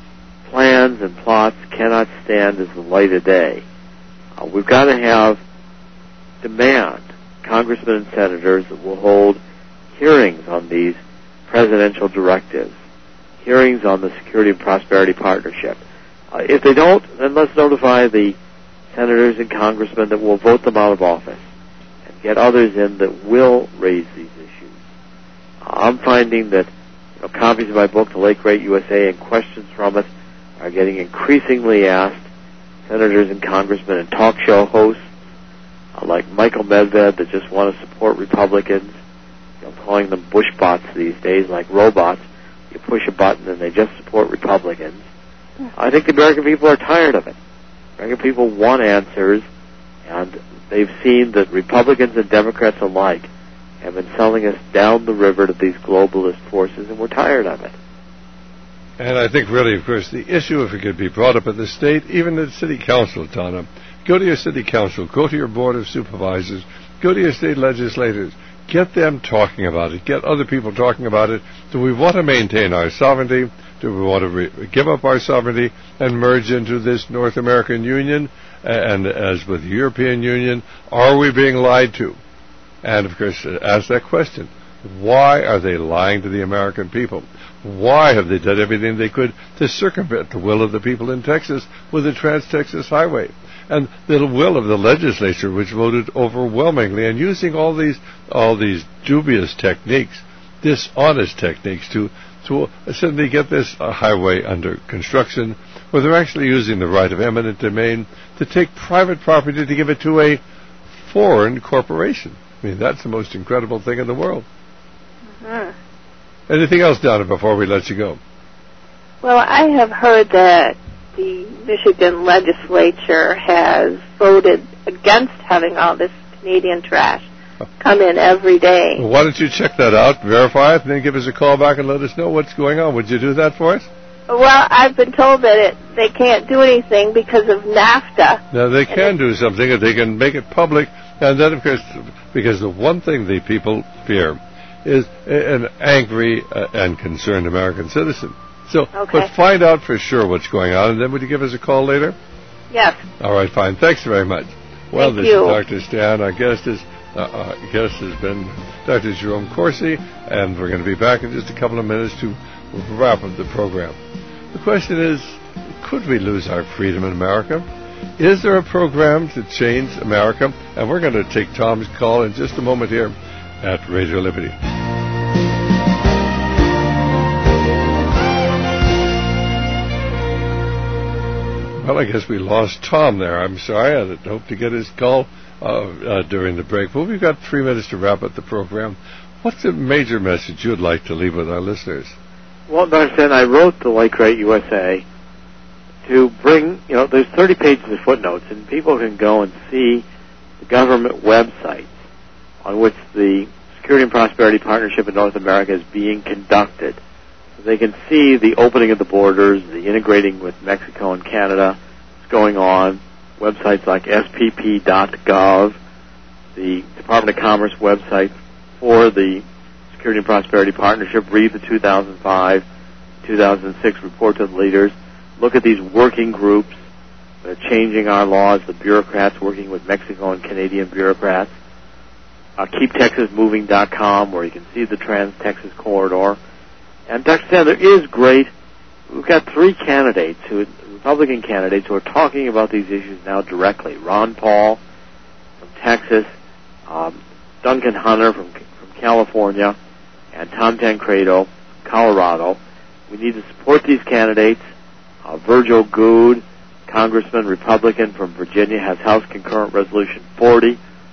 plans and plots cannot stand is the light of day. Uh, we've got to have demand congressmen and senators that will hold hearings on these presidential directives, hearings on the Security and Prosperity Partnership. Uh, if they don't, then let's notify the senators and congressmen that will vote them out of office and get others in that will raise these issues. Uh, I'm finding that you know, copies of my book, The Late Great U S A, and questions from it are getting increasingly asked. Senators and congressmen and talk show hosts uh, like Michael Medved that just want to support Republicans, you know, calling them Bush bots these days, like robots. You push a button and they just support Republicans. I think the American people are tired of it. American people want answers, and they've seen that Republicans and Democrats alike have been selling us down the river to these globalist forces, and we're tired of it. And I think really, of course, the issue, if it could be brought up at the state, even at city council, Donna, go to your city council, go to your board of supervisors, go to your state legislators, get them talking about it, get other people talking about it. Do we want to maintain our sovereignty? Do we want to re- give up our sovereignty and merge into this North American Union? And as with the European Union, are we being lied to? And, of course, ask that question. Why are they lying to the American people? Why have they done everything they could to circumvent the will of the people in Texas with the Trans-Texas Highway? And the will of the legislature, which voted overwhelmingly, and using all these all these dubious techniques, dishonest techniques, to to suddenly get this uh, highway under construction, where they're actually using the right of eminent domain to take private property to give it to a foreign corporation. I mean, that's the most incredible thing in the world. Uh-huh. Anything else, Donna, before we let you go? Well, I have heard that the Michigan legislature has voted against having all this Canadian trash come in every day. Well, why don't you check that out, verify it, and then give us a call back and let us know what's going on. Would you do that for us? Well, I've been told that it, they can't do anything because of NAFTA. Now, they can do something if they can make it public, and then, of course, because the one thing the people fear is an angry uh, and concerned American citizen. So, okay. But find out for sure what's going on, and then would you give us a call later? Yes. All right, fine. Thanks very much. Well, Thank this you. is Doctor Stan. Our guest is uh, our guest has been Doctor Jerome Corsi, and we're going to be back in just a couple of minutes to wrap up the program. The question is, could we lose our freedom in America? Is there a program to change America? And we're going to take Tom's call in just a moment here at Radio Liberty. Well, I guess we lost Tom there. I'm sorry. I had hoped to get his call uh, uh, during the break. But we've got three minutes to wrap up the program. What's the major message you'd like to leave with our listeners? Well, Doctor Stan, I wrote the Late Great U S A to bring, you know, there's thirty pages of footnotes, and people can go and see the government websites on which the Security and Prosperity Partnership in North America is being conducted. So they can see the opening of the borders, the integrating with Mexico and Canada is going on. Websites like S P P dot gov, the Department of Commerce website for the Security and Prosperity Partnership, read the two thousand five, two thousand six report to the leaders. Look at these working groups that are changing our laws, the bureaucrats working with Mexico and Canadian bureaucrats. Uh, keep texas moving dot com, where you can see the Trans-Texas Corridor. And Doctor Stan, there is great, we've got three candidates, who, Republican candidates, who are talking about these issues now directly. Ron Paul from Texas, um, Duncan Hunter from, from California, and Tom Tancredo, Colorado. We need to support these candidates. Uh, Virgil Goode, Congressman, Republican from Virginia, has House Concurrent Resolution forty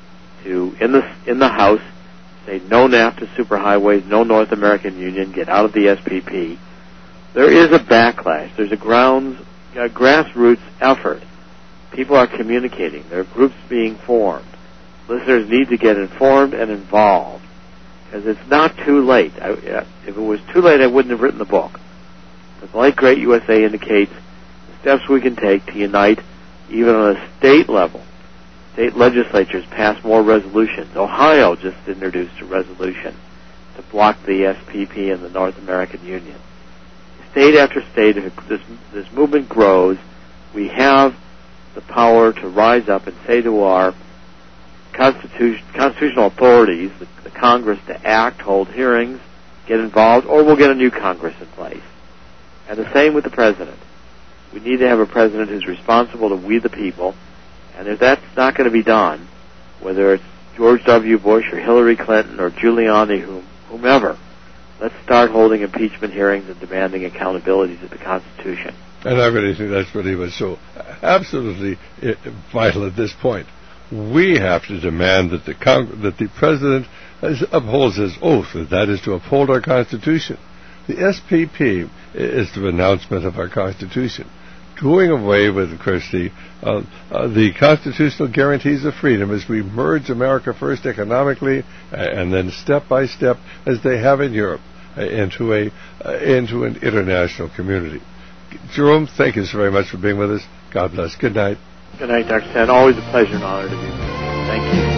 to, in the, in the House, say no NAFTA superhighways, no North American Union, get out of the S P P. There is a backlash. There's a grounds, a grassroots effort. People are communicating. There are groups being formed. Listeners need to get informed and involved, because it's not too late. I, if it was too late, I wouldn't have written the book. But the Late Great U S A indicates the steps we can take to unite, even on a state level. State legislatures pass more resolutions. Ohio just introduced a resolution to block the S P P and the North American Union. State after state, if this, this movement grows, we have the power to rise up and say to our constitution, constitutional authorities, the, the Congress, to act, hold hearings, get involved, or we'll get a new Congress in place. And the same with the president. We need to have a president who's responsible to we the people. And if that's not going to be done, whether it's George W. Bush or Hillary Clinton or Giuliani, whom, whomever, let's start holding impeachment hearings and demanding accountability to the Constitution. And I really think that's what he was so absolutely vital at this point. We have to demand that the Cong- that the president upholds his oath, and that is to uphold our Constitution. The S P P is the renouncement of our Constitution, doing away with, of course, the, uh, uh, the constitutional guarantees of freedom as we merge America first economically, uh, and then step by step, as they have in Europe, uh, into a uh, into an international community. Jerome, thank you so very much for being with us. God bless. Good night. Good night, Doctor Stan. Always a pleasure and honor to be with you. Thank you.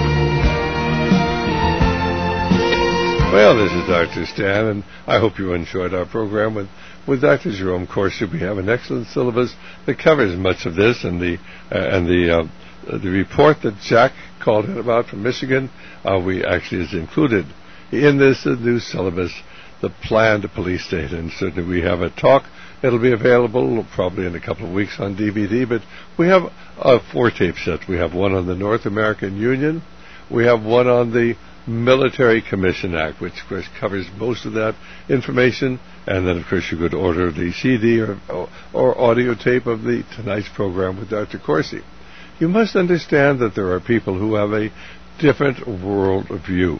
Well, this is Doctor Stan, and I hope you enjoyed our program with, with Doctor Jerome Corsi. We have an excellent syllabus that covers much of this, and the uh, and the uh, the report that Jack called in about from Michigan, uh, we actually is included in this uh, new syllabus, the plan to police state. And certainly we have a talk. It'll be available probably in a couple of weeks on D V D, but we have uh, four tape sets. We have one on the North American Union. We have one on the Military Commission Act, which, of course, covers most of that information. And then, of course, you could order the C D or, or, or audio tape of the tonight's program with Doctor Corsi. You must understand that there are people who have a different world view.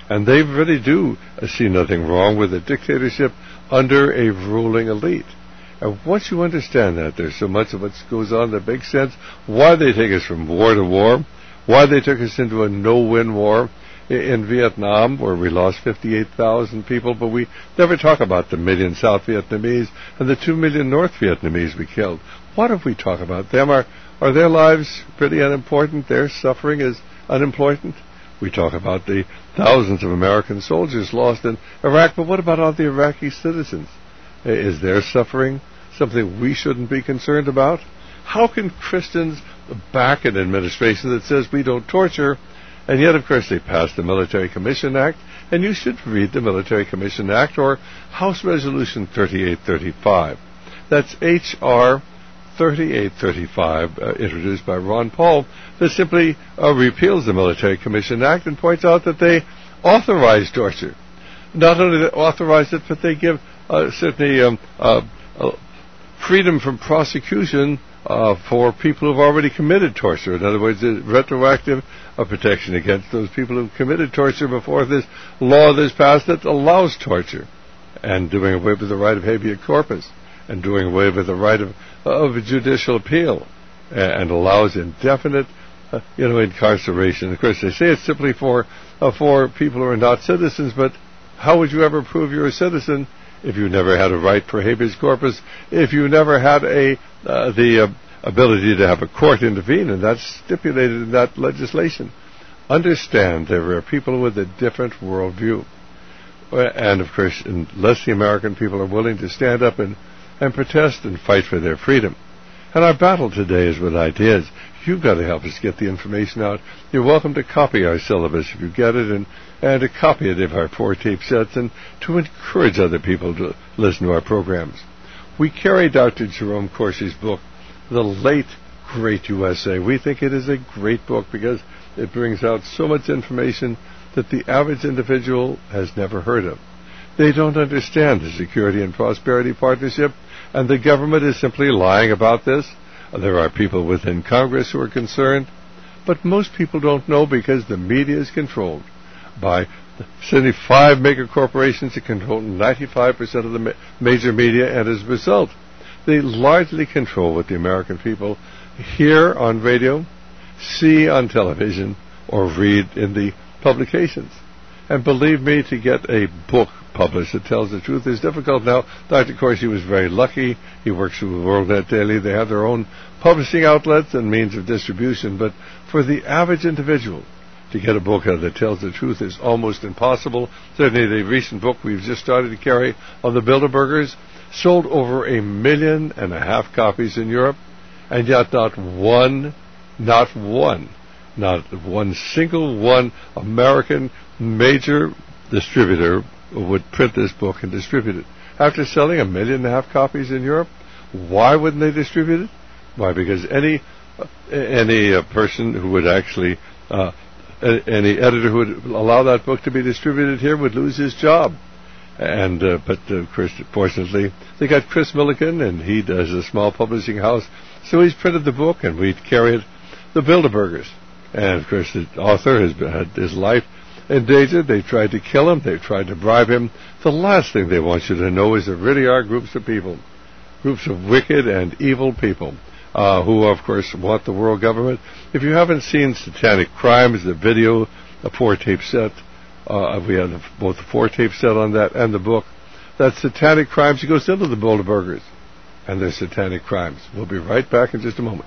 And they really do see nothing wrong with a dictatorship under a ruling elite. And once you understand that, there's so much of what goes on that makes sense. Why they take us from war to war, why they took us into a no-win war in Vietnam, where we lost fifty-eight thousand people, but we never talk about the million South Vietnamese and the two million North Vietnamese we killed. What if we talk about them? Are, are their lives pretty unimportant? Their suffering is unimportant? We talk about the thousands of American soldiers lost in Iraq, but what about all the Iraqi citizens? Is their suffering something we shouldn't be concerned about? How can Christians back an administration that says we don't torture? And yet, of course, they passed the Military Commission Act, and you should read the Military Commission Act or House Resolution thirty-eight thirty-five. That's H R thirty-eight thirty-five, uh, introduced by Ron Paul, that simply uh, repeals the Military Commission Act and points out that they authorize torture. Not only they authorize it, but they give uh, certainly um, uh, uh, freedom from prosecution uh, for people who've already committed torture. In other words, uh, retroactive uh, protection against those people who've committed torture before this law is passed that allows torture, and doing away with the right of habeas corpus, and doing away with the right of, of a judicial appeal, and allows indefinite, uh, you know, incarceration. Of course, they say it's simply for uh, for people who are not citizens, but how would you ever prove you're a citizen if you never had a right for habeas corpus, if you never had a uh, the uh, ability to have a court intervene, and that's stipulated in that legislation? Understand there are people with a different worldview. And, of course, unless the American people are willing to stand up and, and protest and fight for their freedom. And our battle today is with ideas. You've got to help us get the information out. You're welcome to copy our syllabus if you get it, and, and to copy it of our four tape sets, and to encourage other people to listen to our programs. We carry Doctor Jerome Corsi's book, The Late Great U S A. We think it is a great book because it brings out so much information that the average individual has never heard of. They don't understand the Security and Prosperity Partnership, and the government is simply lying about this. There are people within Congress who are concerned, but most people don't know because the media is controlled by seventy-five mega corporations that control ninety-five percent of the ma- major media, and as a result, they largely control what the American people hear on radio, see on television, or read in the publications. And believe me, to get a book published that tells the truth is difficult. Now, Doctor Corsi was very lucky. He works with WorldNet Daily. They have their own publishing outlets and means of distribution. But for the average individual to get a book out that tells the truth is almost impossible. Certainly the recent book we've just started to carry on the Bilderbergers sold over a million and a half copies in Europe, and yet not one, not one, not one single one American major distributor would print this book and distribute it. After selling a million and a half copies in Europe, why wouldn't they distribute it? Why? Because any uh, any uh, person who would actually, uh, any editor who would allow that book to be distributed here would lose his job. And uh, but uh, Chris, fortunately, they got Chris Milligan, and he does a small publishing house, so he's printed the book, and we carry it, the Bilderbergers. And of course, the author has had his life endangered. They've tried to kill him. They've tried to bribe him. The last thing they want you to know is there really are groups of people, groups of wicked and evil people, uh, who, of course, want the world government. If you haven't seen Satanic Crimes, the video, a four-tape set, uh, we have both the four-tape set on that and the book, that's Satanic Crimes. He goes into the Bilderbergers and their Satanic Crimes. We'll be right back in just a moment.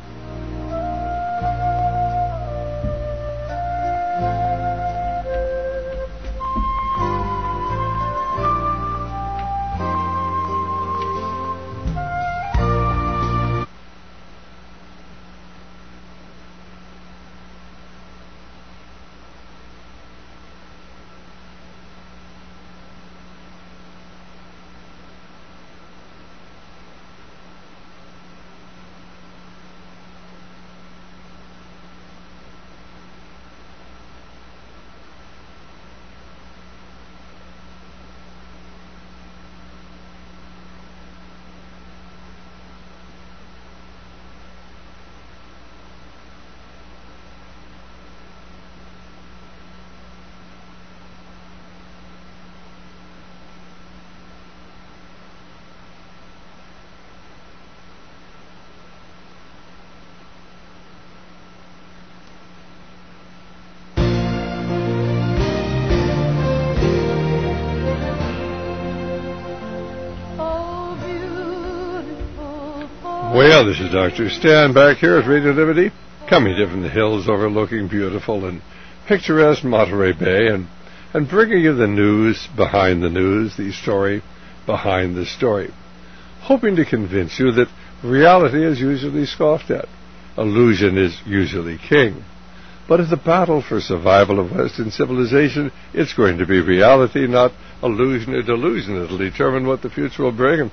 Well, this is Doctor Stan back here at Radio Liberty, coming to you from the hills overlooking beautiful and picturesque Monterey Bay, and, and bringing you the news behind the news, the story behind the story, hoping to convince you that reality is usually scoffed at. Illusion is usually king. But in the battle for survival of Western civilization, it's going to be reality, not illusion or delusion. It'll determine what the future will bring.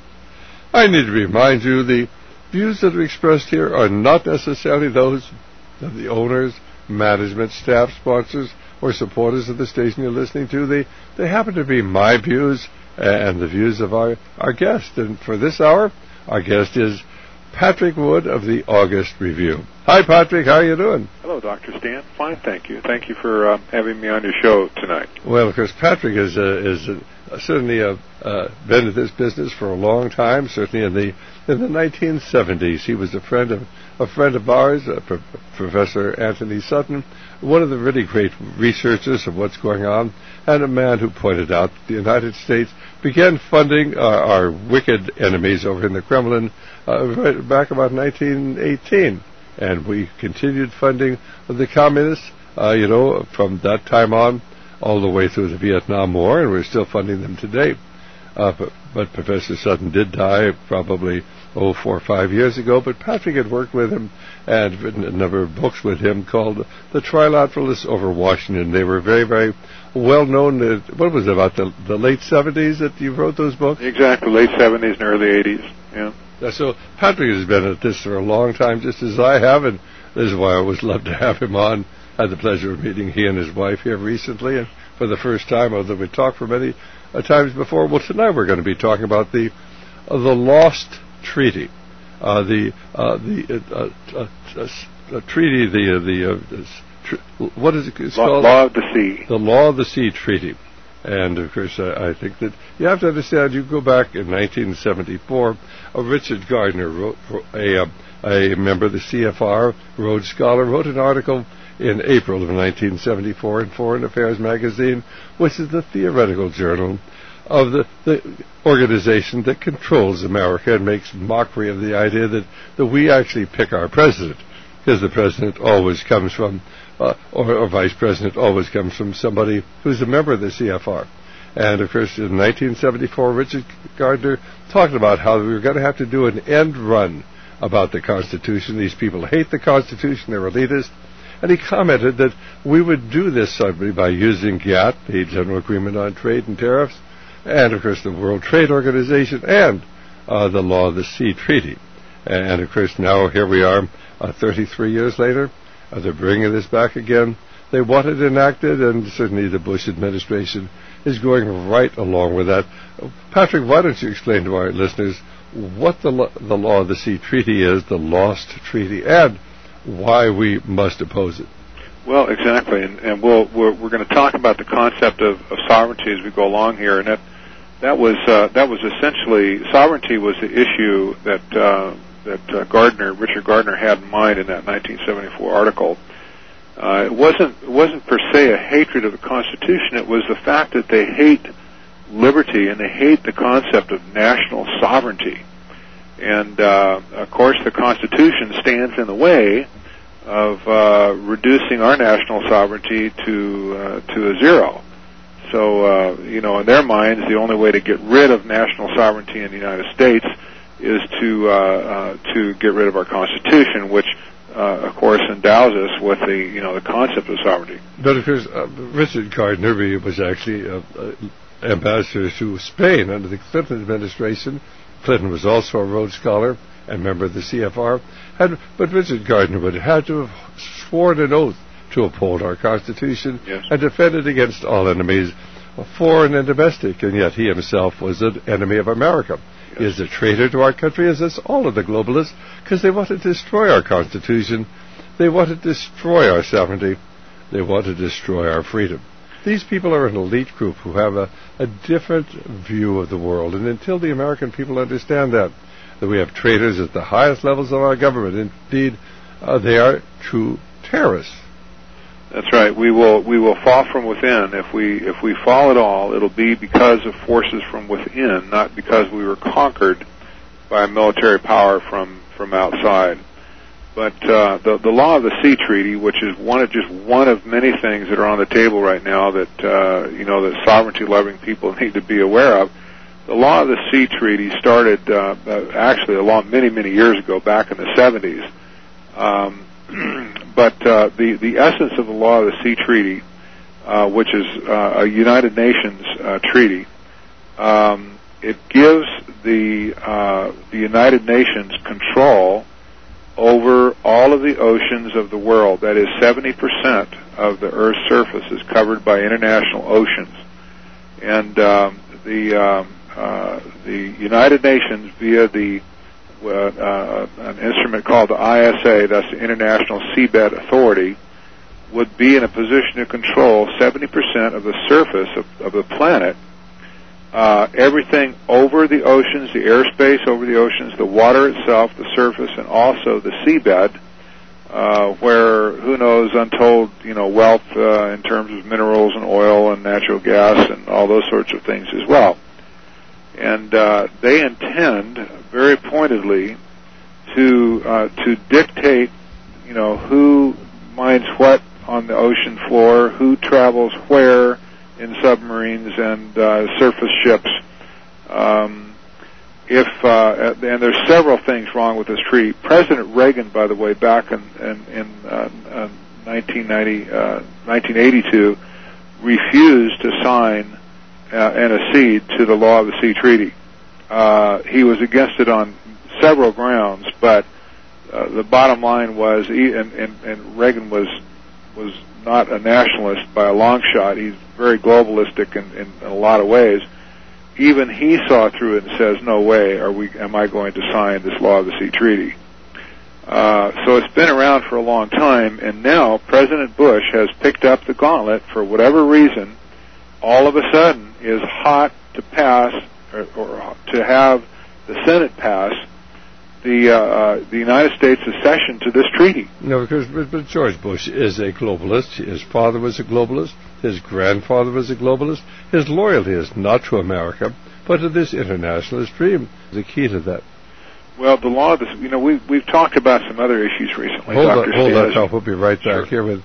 I need to remind you the views that are expressed here are not necessarily those of the owners, management, staff, sponsors, or supporters of the station you're listening to. They, they happen to be my views and the views of our, our guest. And for this hour, our guest is Patrick Wood of the August Review. Hi, Patrick. How are you doing? Hello, Doctor Stan. Fine, thank you. Thank you for uh, having me on your show tonight. Well, of course, Patrick is uh, is uh, certainly uh, uh, been in this business for a long time. Certainly in the in the nineteen seventies, he was a friend of a friend of ours, uh, Pro- Professor Anthony Sutton, one of the really great researchers of what's going on, and a man who pointed out that the United States began funding uh, our wicked enemies over in the Kremlin uh, right back about nineteen eighteen. And we continued funding the communists, uh, you know, from that time on, all the way through the Vietnam War, and we're still funding them today. Uh, but, but Professor Sutton did die probably, oh, four or five years ago, but Patrick had worked with him and written a number of books with him called The Trilateralists Over Washington. They were very, very well known. Uh, what was it, about the, the late seventies that you wrote those books? Exactly, late seventies and early eighties, yeah. So Patrick has been at this for a long time, just as I have, and this is why I always love to have him on. I had the pleasure of meeting he and his wife here recently, and for the first time, although we talked for many uh, times before. Well, tonight we're going to be talking about the uh, the Lost Treaty, uh, the uh, the uh, uh, uh, treaty, the uh, the uh, tr- what is it it's law, called? Law of the Sea. The Law of the Sea Treaty. And, of course, I, I think that you have to understand, you go back in nineteen seventy-four, uh, Richard Gardner, wrote, a, uh, a member of the C F R, Rhodes Scholar, wrote an article in April of nineteen seventy-four in Foreign Affairs magazine, which is the theoretical journal of the, the organization that controls America and makes mockery of the idea that, that we actually pick our president, because the president always comes from Uh, or, or vice president always comes from somebody who's a member of the C F R. And, of course, in nineteen seventy-four, Richard Gardner talked about how we were going to have to do an end run about the Constitution. These people hate the Constitution, they're elitist. And he commented that we would do this simply by using GATT, the General Agreement on Trade and Tariffs, and, of course, the World Trade Organization, and uh, the Law of the Sea Treaty. And, of course, now here we are uh, thirty-three years later. Uh, they're bringing this back again. They want it enacted, and certainly the Bush administration is going right along with that. Uh, Patrick, why don't you explain to our listeners what the, lo- the Law of the Sea Treaty is, the Lost Treaty, and why we must oppose it? Well, exactly, and, and we'll, we're, we're going to talk about the concept of, of sovereignty as we go along here, and that that was uh, that was essentially sovereignty was the issue that. Uh, that uh, Gardner, Richard Gardner, had in mind in that nineteen seventy-four article. Uh, it wasn't it wasn't per se a hatred of the Constitution. It was the fact that they hate liberty and they hate the concept of national sovereignty. And uh, of course, the Constitution stands in the way of uh, reducing our national sovereignty to uh, to a zero. So, uh, you know, in their minds, the only way to get rid of national sovereignty in the United States is to uh, uh, to get rid of our Constitution, which, uh, of course, endows us with the you know the concept of sovereignty. But of course, uh, Richard Gardner was actually uh, uh, ambassador to Spain under the Clinton administration. Clinton was also a Rhodes Scholar and member of the C F R. Had, but Richard Gardner would have had to have sworn an oath to uphold our Constitution yes. and defend it against all enemies, foreign and domestic, and yet he himself was an enemy of America. Yes. He is a traitor to our country, as is all of the globalists, because they want to destroy our Constitution, they want to destroy our sovereignty, they want to destroy our freedom. These people are an elite group who have a, a different view of the world, and until the American people understand that, that we have traitors at the highest levels of our government, indeed, uh, they are true terrorists. That's right. We will we will fall from within. If we if we fall at all, it'll be because of forces from within, not because we were conquered by a military power from, from outside. But uh, the, the Law of the Sea Treaty, which is one of just one of many things that are on the table right now that uh, you know that sovereignty-loving people need to be aware of. The Law of the Sea Treaty started uh, actually a long, many many years ago, back in the seventies. Um, but uh, the the essence of the Law of the Sea Treaty, uh, which is uh, a United Nations uh, treaty, um, it gives the uh, the United Nations control over all of the oceans of the world. That is, seventy percent of the Earth's surface is covered by international oceans. And um, the um, uh, the United Nations, via the uh, uh, an instrument called the I S A, that's the International Seabed Authority, would be in a position to control seventy percent of the surface of, of the planet. Uh, everything over the oceans, the airspace over the oceans, the water itself, the surface, and also the seabed, uh, where, who knows, untold, you know, wealth uh, in terms of minerals and oil and natural gas and all those sorts of things as well. And uh, they intend, very pointedly, to uh, to dictate, you know, who mines what on the ocean floor, who travels where in submarines and uh, surface ships. Um, if uh, and there's several things wrong with this treaty. President Reagan, by the way, back in in, in uh, uh, nineteen ninety, uh, nineteen eighty-two, refused to sign uh, and accede to the Law of the Sea Treaty. Uh, he was against it on several grounds, but uh, the bottom line was, he, and, and, and Reagan was was not a nationalist by a long shot. He's very globalistic in, in, in a lot of ways. Even he saw through it and says, "No way are we. Am I going to sign this Law of the Sea Treaty?" Uh, so it's been around for a long time, and now President Bush has picked up the gauntlet for whatever reason. All of a sudden, is hot to pass or, or to have the Senate pass the uh, uh, the United States accession to this treaty. No, because but, but George Bush is a globalist. His father was a globalist. His grandfather was a globalist. His loyalty is not to America, but to this internationalist dream. The key to that. Well, the law of this, you know, we've, we've talked about some other issues recently, Hold Doctor on, hold Stan. on, Tom. We'll be right back Sure. here with...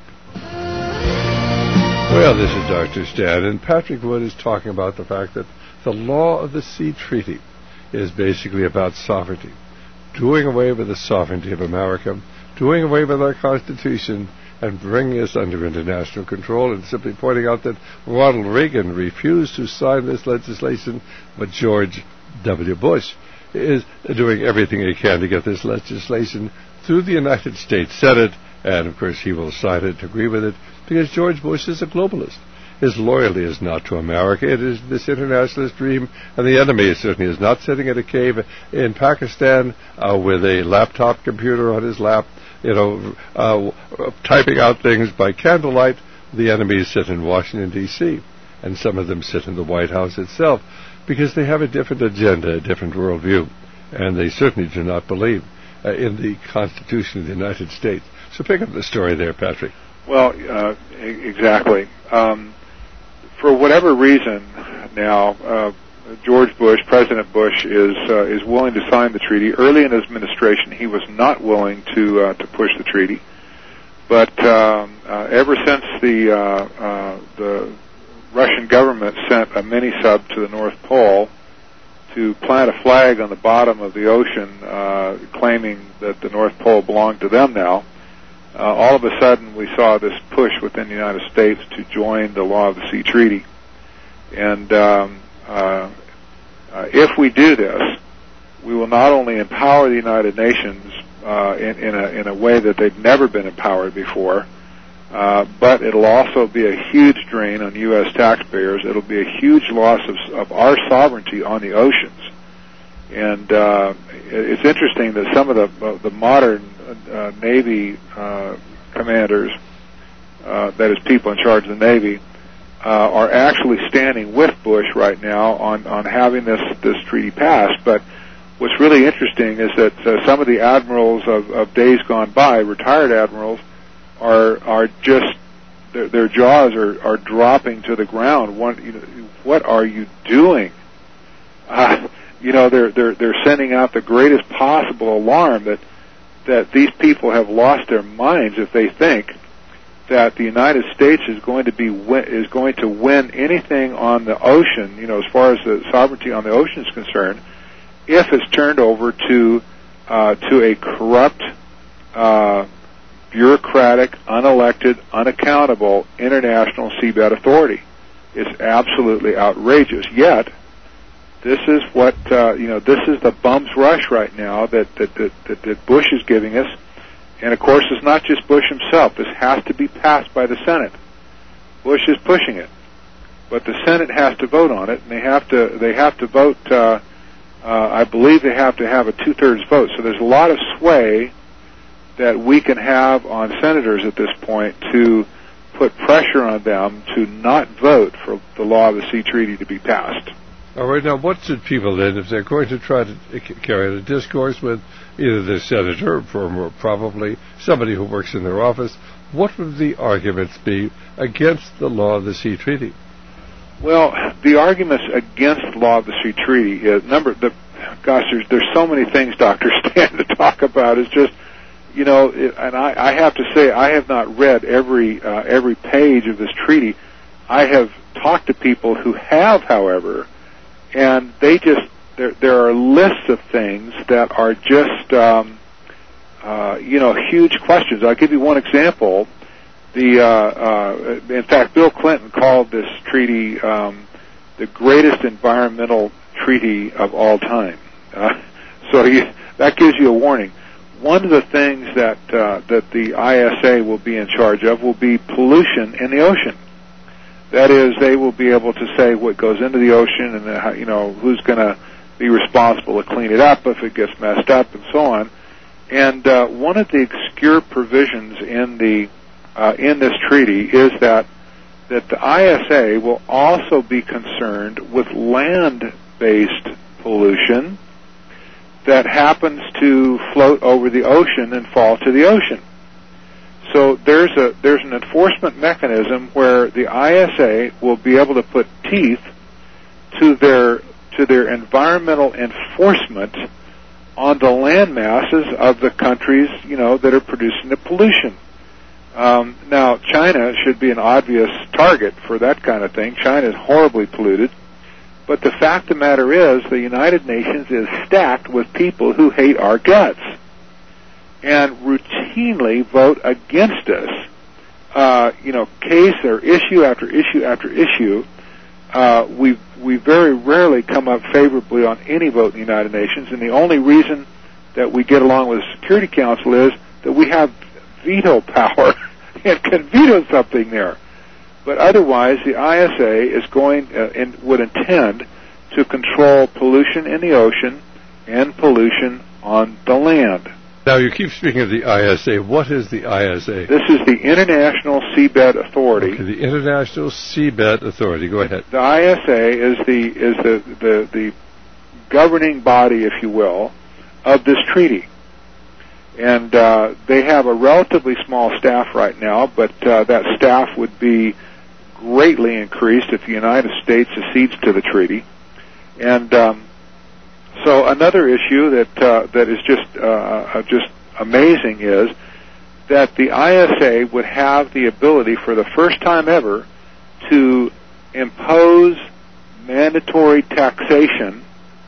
Well, this is Doctor Stan, and Patrick Wood is talking about the fact that the Law of the Sea Treaty is basically about sovereignty. Doing away with the sovereignty of America, doing away with our Constitution, and bringing us under international control, and simply pointing out that Ronald Reagan refused to sign this legislation, but George W. Bush is doing everything he can to get this legislation through the United States Senate, and of course he will sign it, agree with it, because George Bush is a globalist. His loyalty is not to America. It is this internationalist dream, and the enemy certainly is not sitting in a cave in Pakistan uh, with a laptop computer on his lap, you know, uh, typing out things by candlelight. The enemies sit in Washington, D C, and some of them sit in the White House itself, because they have a different agenda, a different worldview, and they certainly do not believe uh, in the Constitution of the United States. So pick up the story there, Patrick. Well, uh, e- exactly. Um, for whatever reason, now uh, George Bush, President Bush, is uh, is willing to sign the treaty. Early in his administration, he was not willing to uh, to push the treaty, but um, uh, ever since the uh, uh, the Russian government sent a mini sub to the North Pole to plant a flag on the bottom of the ocean, uh, claiming that the North Pole belonged to them now. Uh, all of a sudden, we saw this push within the United States to join the Law of the Sea Treaty. And um, uh, uh, if we do this, we will not only empower the United Nations uh, in, in, a, in a way that they've never been empowered before, uh, but it'll also be a huge drain on U S taxpayers. It'll be a huge loss of, of our sovereignty on the oceans. And uh, it's interesting that some of the, uh, the modern uh, Navy uh, commanders, uh, that is people in charge of the Navy, uh, are actually standing with Bush right now on, on having this, this treaty passed. But what's really interesting is that uh, some of the admirals of, of days gone by, retired admirals, are are just, their, their jaws are, are dropping to the ground. One, you know, what are you doing? Uh, you know, they're they're they're sending out the greatest possible alarm that that these people have lost their minds if they think that the United States is going to be is going to win anything on the ocean, you know, as far as the sovereignty on the ocean is concerned, if it's turned over to uh, to a corrupt, uh, bureaucratic, unelected, unaccountable international seabed authority. It's absolutely outrageous. Yet, this is what uh, you know. This is the bum's rush right now that that, that that that Bush is giving us. And of course, it's not just Bush himself. This has to be passed by the Senate. Bush is pushing it, but the Senate has to vote on it, and they have to they have to vote. Uh, uh, I believe they have to have a two-thirds vote. So there's a lot of sway that we can have on senators at this point to put pressure on them to not vote for the Law of the Sea Treaty to be passed. All right, now what should people then, if they're going to try to carry out a discourse with either the senator or more probably somebody who works in their office, what would the arguments be against the Law of the Sea Treaty? Well, the arguments against the Law of the Sea Treaty is, number, the, gosh, there's, there's so many things, Doctor Stan, to talk about. It's just, you know, it, and I, I have to say, I have not read every uh, every page of this treaty. I have talked to people who have, however, and they just, there, there are lists of things that are just, um, uh, you know, huge questions. I'll give you one example. The, uh, uh, in fact, Bill Clinton called this treaty um, the greatest environmental treaty of all time. Uh, so you, that gives you a warning. One of the things that uh, that the I S A will be in charge of will be pollution in the ocean. That is, they will be able to say what goes into the ocean and the, you know, who's going to be responsible to clean it up if it gets messed up and so on. And uh, one of the obscure provisions in the uh, in this treaty is that that the I S A will also be concerned with land-based pollution that happens to float over the ocean and fall to the ocean. So there's a there's an enforcement mechanism where the I S A will be able to put teeth to their to their environmental enforcement on the land masses of the countries, you know, that are producing the pollution. Um, now, China should be an obvious target for that kind of thing. China is horribly polluted. But the fact of the matter is, the United Nations is stacked with people who hate our guts and routinely vote against us. Uh, you know, case or issue after issue after issue. Uh, we we very rarely come up favorably on any vote in the United Nations, and the only reason that we get along with the Security Council is that we have veto power and can veto something there. But otherwise, the I S A is going uh, and would intend to control pollution in the ocean and pollution on the land. Now, you keep speaking of the I S A. What is the I S A? This is the International Seabed Authority. Okay, the International Seabed Authority. Go ahead. The I S A is the is the, the, the governing body, if you will, of this treaty. And uh, they have a relatively small staff right now, but uh, that staff would be greatly increased if the United States accedes to the treaty. And um, so another issue that uh, that is just uh, just amazing is that the I S A would have the ability, for the first time ever, to impose mandatory taxation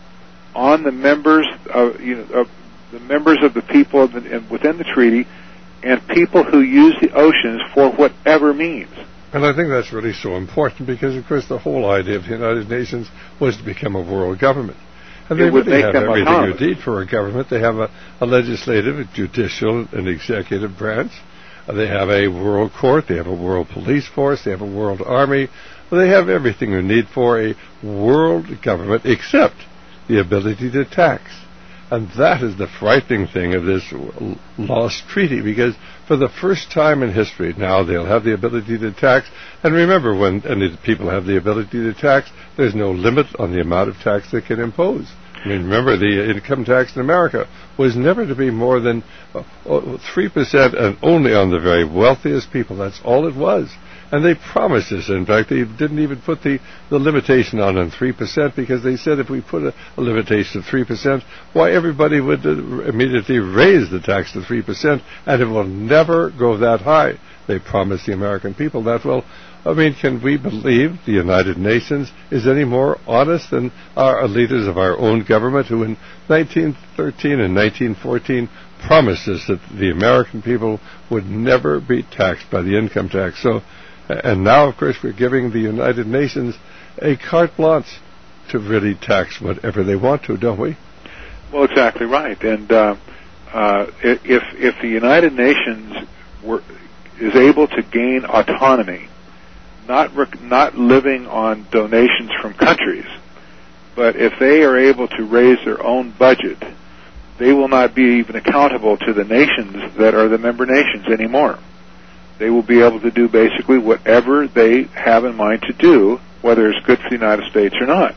on the members of, you know, of the members of the people of the, within the treaty and people who use the oceans for whatever means. And I think that's really so important because, of course, the whole idea of the United Nations was to become a world government. And they really have everything autonomous. you need for a government. They have a, a legislative, a judicial, and executive branch. Uh, they have a world court. They have a world police force. They have a world army. Well, they have everything you need for a world government except the ability to tax. And that is the frightening thing of this lost treaty, because for the first time in history, now they'll have the ability to tax. And remember, when any people have the ability to tax, there's no limit on the amount of tax they can impose. I mean, remember, the income tax in America was never to be more than three percent and only on the very wealthiest people. That's all it was. And they promised us. In fact, they didn't even put the, the limitation on on three percent because they said if we put a, a limitation of three percent, why everybody would uh, immediately raise the tax to three percent, and it will never go that high. They promised the American people that. Well, I mean, can we believe the United Nations is any more honest than our leaders of our own government who in nineteen thirteen and nineteen fourteen promised us that the American people would never be taxed by the income tax? So, and now, of course, we're giving the United Nations a carte blanche to really tax whatever they want to, don't we? Well, exactly right. And uh, uh, if if the United Nations were is able to gain autonomy, not rec- not living on donations from countries, but if they are able to raise their own budget, they will not be even accountable to the nations that are the member nations anymore. They will be able to do basically whatever they have in mind to do, whether it's good for the United States or not.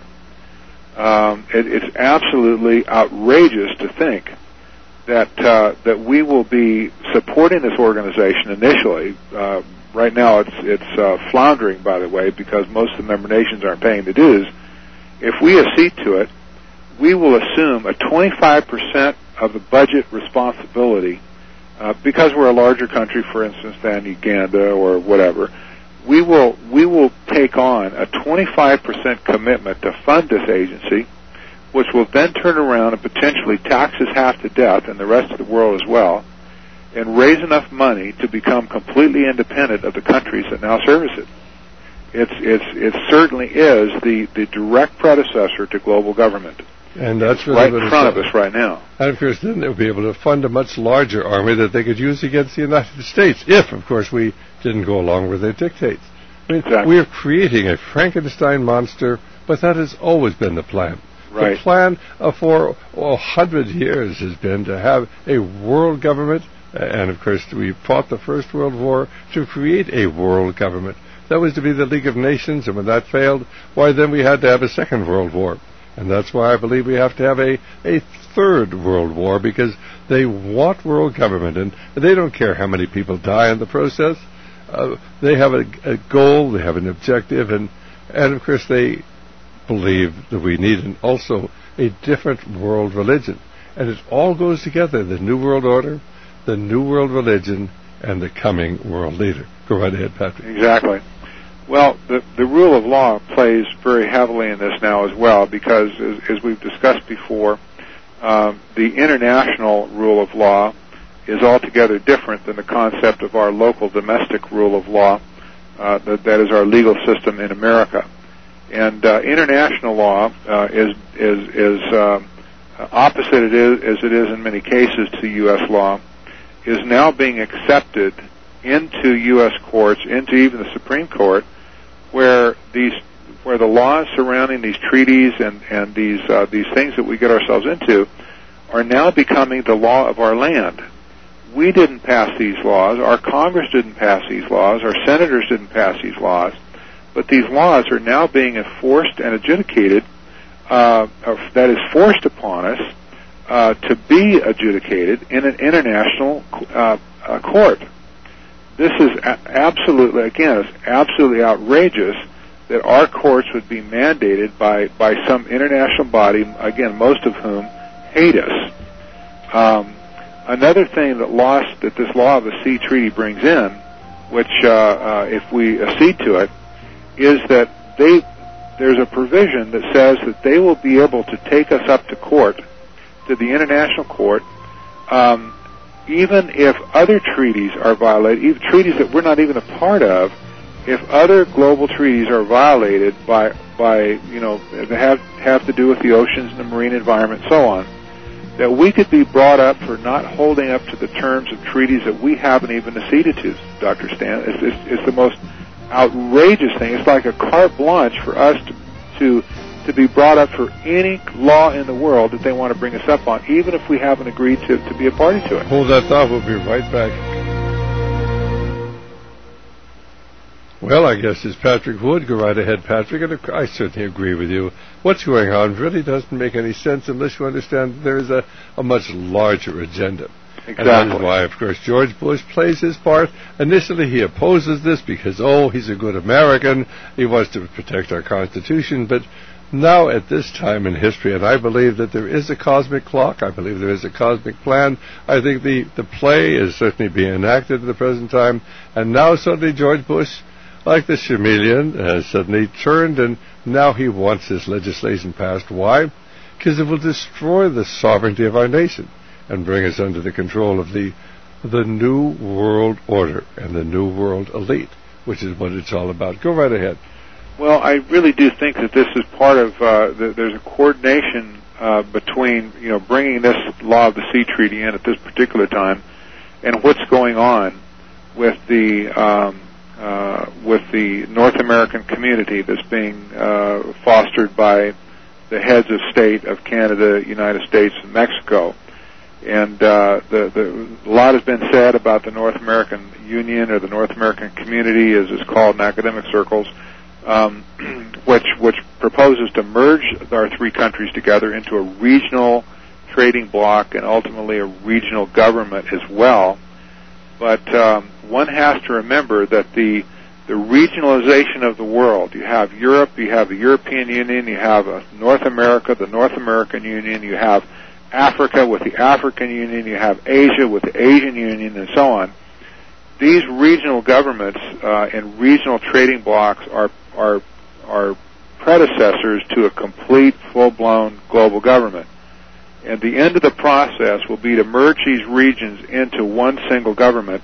Um, it, it's absolutely outrageous to think that uh, that we will be supporting this organization initially. Uh, right now, it's it's uh, floundering, by the way, because most of the member nations aren't paying the dues. If we accede to it, we will assume a twenty-five percent of the budget responsibility, uh, because we're a larger country, for instance, than Uganda or whatever. We will we will take on a twenty-five percent commitment to fund this agency, which will then turn around and potentially tax us half to death and the rest of the world as well, and raise enough money to become completely independent of the countries that now service it. It's it's it certainly is the, the direct predecessor to global government. And that's really right in front of us right now. And of course, then they'll be able to fund a much larger army that they could use against the United States, if, of course, we didn't go along with their dictates. I mean, exactly. We're creating a Frankenstein monster, but that has always been the plan. Right. The plan uh, for a hundred years has been to have a world government, uh, and of course, we fought the First World War to create a world government. That was to be the League of Nations, and when that failed, why, then we had to have a Second World War. And that's why I believe we have to have a, a third world war, because they want world government, and they don't care how many people die in the process. Uh, they have a, a goal, they have an objective, and, and of course they believe that we need an, also a different world religion. And it all goes together, the New World Order, the New World Religion, and the coming world leader. Go right ahead, Patrick. Exactly. Well, the, the rule of law plays very heavily in this now as well, because as, as we've discussed before, um, the international rule of law is altogether different than the concept of our local domestic rule of law. Uh, that, that is our legal system in America. And uh, international law uh, is is is um, opposite it is, as it is in many cases to U S law, is now being accepted into U S courts, into even the Supreme Court, where these where the laws surrounding these treaties and and these uh, these things that we get ourselves into are now becoming the law of our land. We didn't pass these laws. Our Congress didn't pass these laws. Our senators didn't pass these laws. But these laws are now being enforced and adjudicated, uh, that is forced upon us uh, to be adjudicated in an international uh, uh, court. This is a- absolutely, again, it's absolutely outrageous that our courts would be mandated by, by some international body, again, most of whom hate us. Um, another thing that lost, that this law of the sea treaty brings in, which uh, uh, if we accede to it, is that they there's a provision that says that they will be able to take us up to court, to the international court, um, even if other treaties are violated, even treaties that we're not even a part of, if other global treaties are violated by by you know that have have to do with the oceans and the marine environment and so on, that we could be brought up for not holding up to the terms of treaties that we haven't even acceded to, Doctor Stan. It's, it's, it's the most outrageous thing. It's like a carte blanche for us to, to to be brought up for any law in the world that they want to bring us up on, even if we haven't agreed to, to be a party to it. Hold that thought. We'll be right back. Well, I guess it's Patrick Wood. Go right ahead, Patrick. And I certainly agree with you. What's going on really doesn't make any sense unless you understand there is a, a much larger agenda. Exactly. And that is why, of course, George Bush plays his part. Initially, he opposes this because, oh, he's a good American. He wants to protect our Constitution. But now, at this time in history, and I believe that there is a cosmic clock. I believe there is a cosmic plan. I think the, the play is certainly being enacted at the present time. And now, suddenly, George Bush, like the chameleon, has suddenly turned, and now he wants this legislation passed. Why? Because it will destroy the sovereignty of our nation and bring us under the control of the the New World Order and the New World Elite, which is what it's all about. Go right ahead. Well, I really do think that this is part of, uh, the, there's a coordination uh, between, you know, bringing this Law of the Sea Treaty in at this particular time and what's going on with the um, uh, with the North American community that's being uh, fostered by the heads of state of Canada, United States, and Mexico. And uh, the, the, a lot has been said about the North American Union, or the North American Community, as it's called in academic circles, um, which which proposes to merge our three countries together into a regional trading bloc and ultimately a regional government as well. But um, one has to remember that the the regionalization of the world, you have Europe, you have the European Union, you have uh, North America, the North American Union, you have Africa with the African Union, you have Asia with the Asian Union, and so on. These regional governments uh, and regional trading blocs are are are predecessors to a complete, full-blown global government. And the end of the process will be to merge these regions into one single government.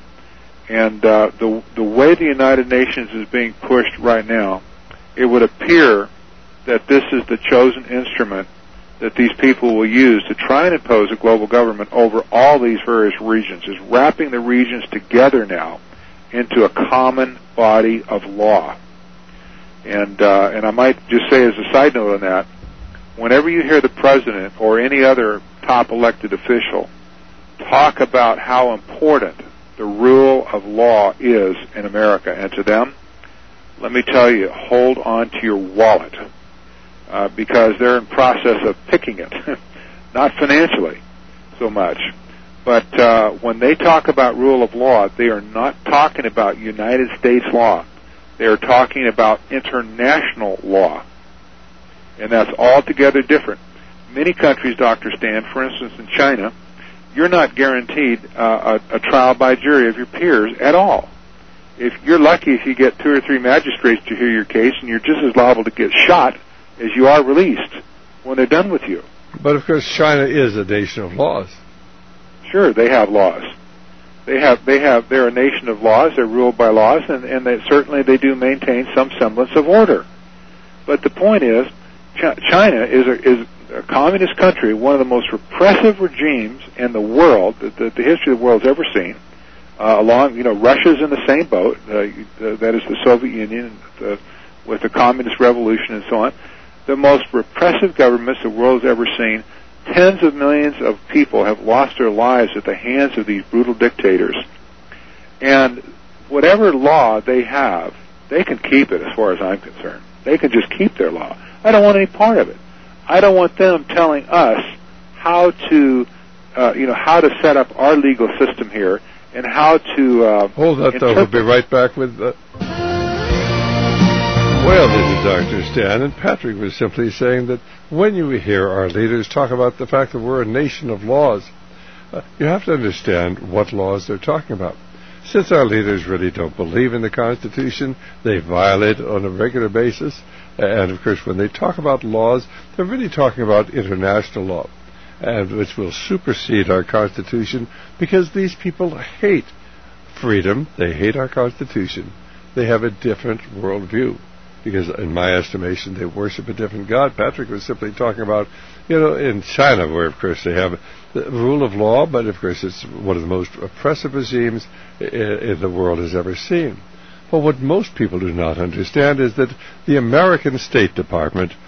And uh, the the way the United Nations is being pushed right now, it would appear that this is the chosen instrument that these people will use to try and impose a global government over all these various regions, is wrapping the regions together now into a common body of law. And uh, and I might just say as a side note on that, whenever you hear the president or any other top elected official talk about how important the rule of law is in America and to them, let me tell you, hold on to your wallet. Uh, because they're in process of picking it, not financially so much. But uh, when they talk about rule of law, they are not talking about United States law. They are talking about international law. And that's altogether different. Many countries, Doctor Stan, for instance in China, you're not guaranteed uh, a, a trial by jury of your peers at all. If you're lucky if you get two or three magistrates to hear your case, and you're just as liable to get shot as you are released when they're done with you. But of course, China is a nation of laws. Sure, they have laws. They have, they have, they're a nation of laws. They're ruled by laws, and, and they, certainly they do maintain some semblance of order. But the point is, Ch- China is a, is a communist country, one of the most repressive regimes in the world that the, the history of the world has ever seen. Uh, along, you know, Russia's in the same boat. Uh, the, that is the Soviet Union, the, with the communist revolution and so on. The most repressive governments the world has ever seen. Tens of millions of people have lost their lives at the hands of these brutal dictators. And whatever law they have, they can keep it as far as I'm concerned. They can just keep their law. I don't want any part of it. I don't want them telling us how to, uh, you know, how to set up our legal system here and how to uh, hold that, though. We'll be right back with... Uh Well, this is Doctor Stan, and Patrick was simply saying that when you hear our leaders talk about the fact that we're a nation of laws, uh, you have to understand what laws they're talking about. Since our leaders really don't believe in the Constitution, they violate it on a regular basis, and of course when they talk about laws, they're really talking about international law, and which will supersede our Constitution, because these people hate freedom, they hate our Constitution, they have a different worldview. Because in my estimation, they worship a different God. Patrick was simply talking about, you know, in China, where, of course, they have the rule of law, but, of course, it's one of the most oppressive regimes I- the world has ever seen. But what most people do not understand is that the American State Department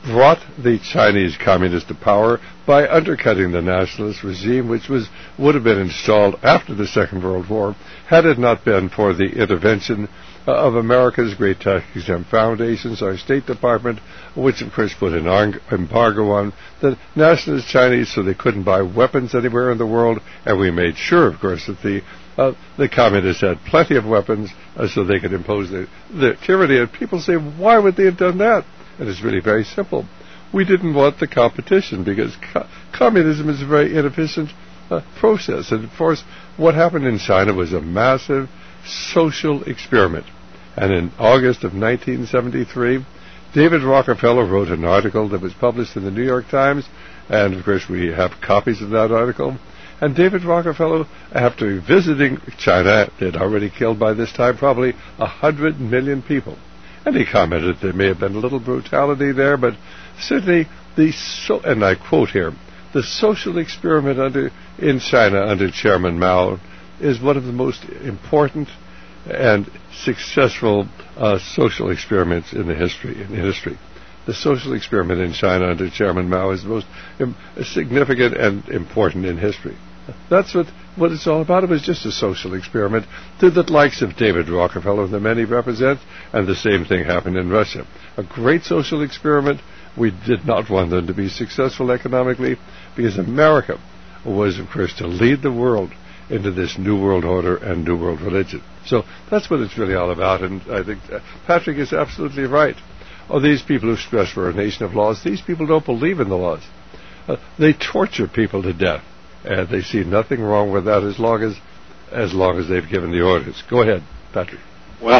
brought the Chinese communists to power by undercutting the nationalist regime, which was would have been installed after the Second World War, had it not been for the intervention uh, of America's great tax-exempt foundations, our State Department, which of course put an embargo on the nationalist Chinese so they couldn't buy weapons anywhere in the world, and we made sure, of course, that the uh, the communists had plenty of weapons uh, so they could impose their, their tyranny. And people say, why would they have done that? And it's really very simple. We didn't want the competition because co- communism is a very inefficient uh, process. And of course, what happened in China was a massive social experiment. And in August of nineteen seventy-three, David Rockefeller wrote an article that was published in the New York Times, and of course we have copies of that article. And David Rockefeller, after visiting China, had already killed by this time probably a hundred million people. And he commented there may have been a little brutality there, but certainly the, so, and I quote here, the social experiment under in China under Chairman Mao is one of the most important and successful uh, social experiments in the history. In history, the social experiment in China under Chairman Mao is the most um, significant and important in history. That's what, what it's all about. It was just a social experiment to the likes of David Rockefeller, the men he represents, and the same thing happened in Russia. A great social experiment. We did not want them to be successful economically because America was, of course, to lead the world into this new world order and new world religion. So that's what it's really all about, and I think uh, Patrick is absolutely right. Oh, these people who stress we're a nation of laws, these people don't believe in the laws. Uh, they torture people to death. And they see nothing wrong with that as long as as long as they've given the orders. Go ahead, Patrick. Well,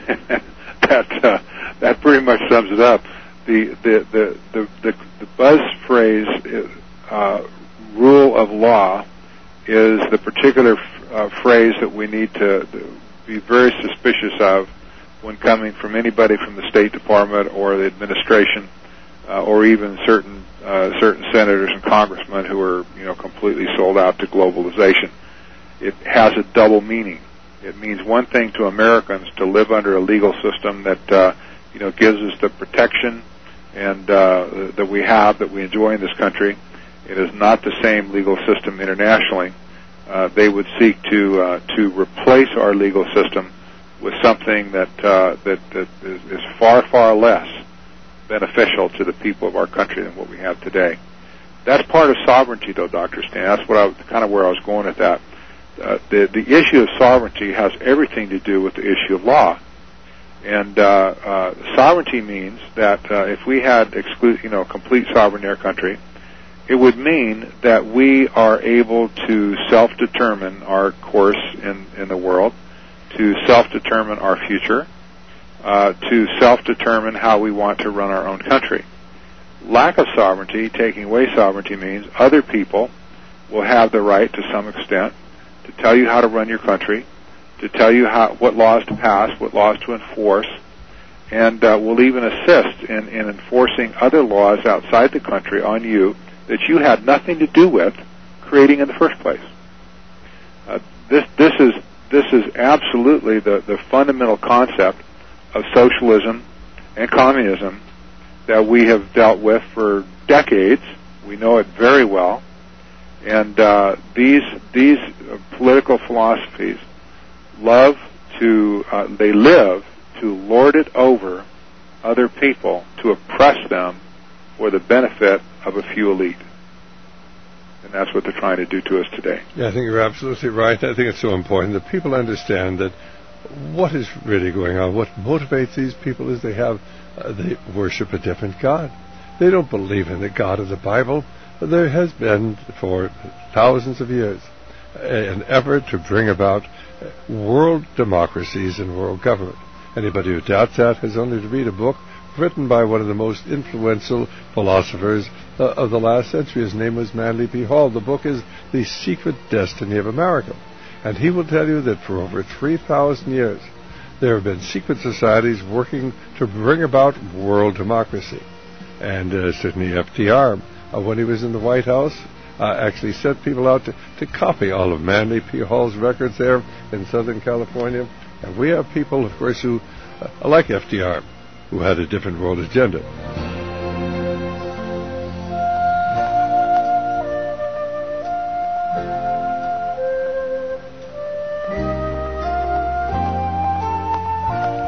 that uh, that pretty much sums it up. The the the the, the, the buzz phrase uh, "rule of law" is the particular uh, phrase that we need to be very suspicious of when coming from anybody from the State Department or the administration, uh, or even certain. Uh, certain senators and congressmen who are, you know, completely sold out to globalization. It has a double meaning. It means one thing to Americans to live under a legal system that, uh, you know, gives us the protection and uh, that we have, that we enjoy in this country. It is not the same legal system internationally. Uh, they would seek to uh, to replace our legal system with something that uh, that, that is, is far, far less beneficial to the people of our country than what we have today. That's part of sovereignty, though, Doctor Stan. That's what I, kind of where I was going at that. Uh, the, the issue of sovereignty has everything to do with the issue of law. And uh, uh, sovereignty means that uh, if we had exclu- you know, complete sovereignty in our country, it would mean that we are able to self-determine our course in, in the world, to self-determine our future, Uh, to self-determine how we want to run our own country. Lack of sovereignty, taking away sovereignty, means other people will have the right to some extent to tell you how to run your country, to tell you how, what laws to pass, what laws to enforce, and uh, will even assist in, in enforcing other laws outside the country on you that you had nothing to do with creating in the first place. Uh, this, this is this is absolutely the, the fundamental concept of socialism and communism that we have dealt with for decades. We know it very well. And uh, these these uh, political philosophies love to, uh, they live to lord it over other people, to oppress them for the benefit of a few elite. And that's what they're trying to do to us today. Yeah, I think you're absolutely right. I think it's so important that people understand that what is really going on, what motivates these people is they have, uh, they worship a different God. They don't believe in the God of the Bible. There has been, for thousands of years, an effort to bring about world democracies and world government. Anybody who doubts that has only to read a book written by one of the most influential philosophers uh, of the last century. His name was Manly P. Hall. The book is The Secret Destiny of America. And he will tell you that for over three thousand years, there have been secret societies working to bring about world democracy. And uh, certainly F D R, uh, when he was in the White House, uh, actually sent people out to, to copy all of Manly P. Hall's records there in Southern California. And we have people, of course, who, uh, like F D R, who had a different world agenda.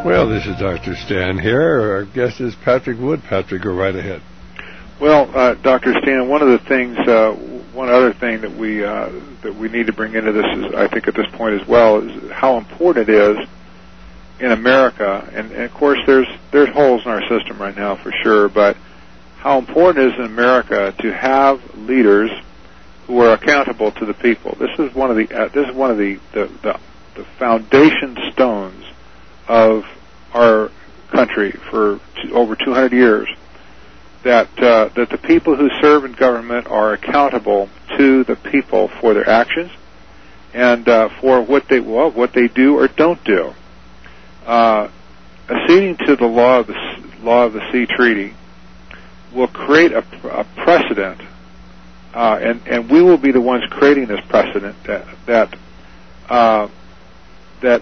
Well, this is Doctor Stan here. Our guest is Patrick Wood. Patrick, go right ahead. Well, uh, Doctor Stan, one of the things, uh, one other thing that we uh, that we need to bring into this is, I think, at this point as well, is how important it is in America. And, and of course, there's there's holes in our system right now for sure, but how important it is in America to have leaders who are accountable to the people. This is one of the uh, this is one of the the, the the foundation stones of our country for t- over two hundred years. That uh, that the people who serve in government are accountable to the people for their actions and uh, for what they well what they do or don't do. Uh, acceding to the law of the law of the sea treaty will create a, a precedent, uh, and and we will be the ones creating this precedent that that uh, that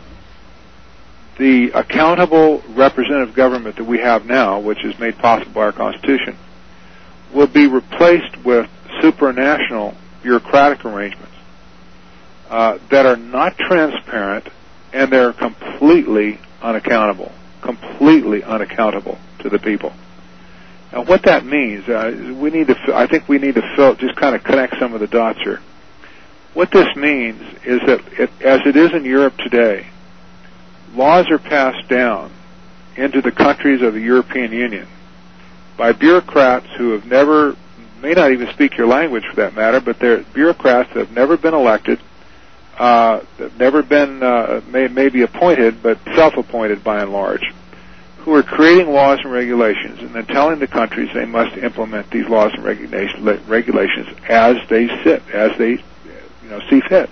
the accountable representative government that we have now, which is made possible by our Constitution, will be replaced with supranational bureaucratic arrangements uh, that are not transparent and they're completely unaccountable, completely unaccountable to the people. Now, what that means, uh, we need to, I think we need to fill, just kind of connect some of the dots here. What this means is that, it, as it is in Europe today, laws are passed down into the countries of the European Union by bureaucrats who have never, may not even speak your language for that matter, but they're bureaucrats that have never been elected, uh, that have never been, uh, may, may be appointed, but self-appointed by and large, who are creating laws and regulations and then telling the countries they must implement these laws and regulation, regulations as they sit, as they, you know, see fit.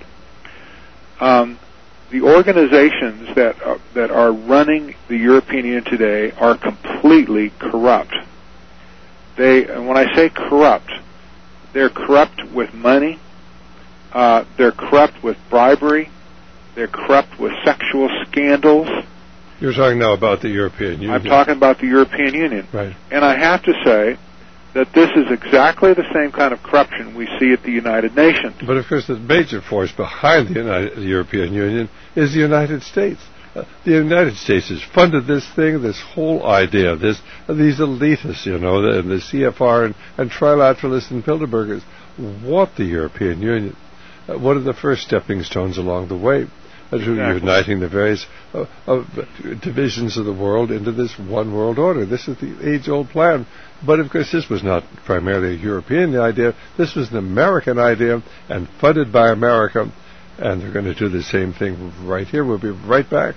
Um, The organizations that are, that are running the European Union today are completely corrupt. They, and when I say corrupt, they're corrupt with money, uh, they're corrupt with bribery, they're corrupt with sexual scandals. You're talking now about the European Union. I'm talking about the European Union. Right. And I have to say that this is exactly the same kind of corruption we see at the United Nations. But of course, the major force behind the, United, the European Union is the United States. Uh, the United States has funded this thing, this whole idea, this uh, these elitists, you know, the, the C F R and, and trilateralists and Bilderbergers want the European Union. Uh, one of the first stepping stones along the way uh, to exactly. uniting the various uh, uh, divisions of the world into this one world order. This is the age-old plan. But, of course, this was not primarily a European idea. This was an American idea and funded by America. And they're going to do the same thing right here. We'll be right back.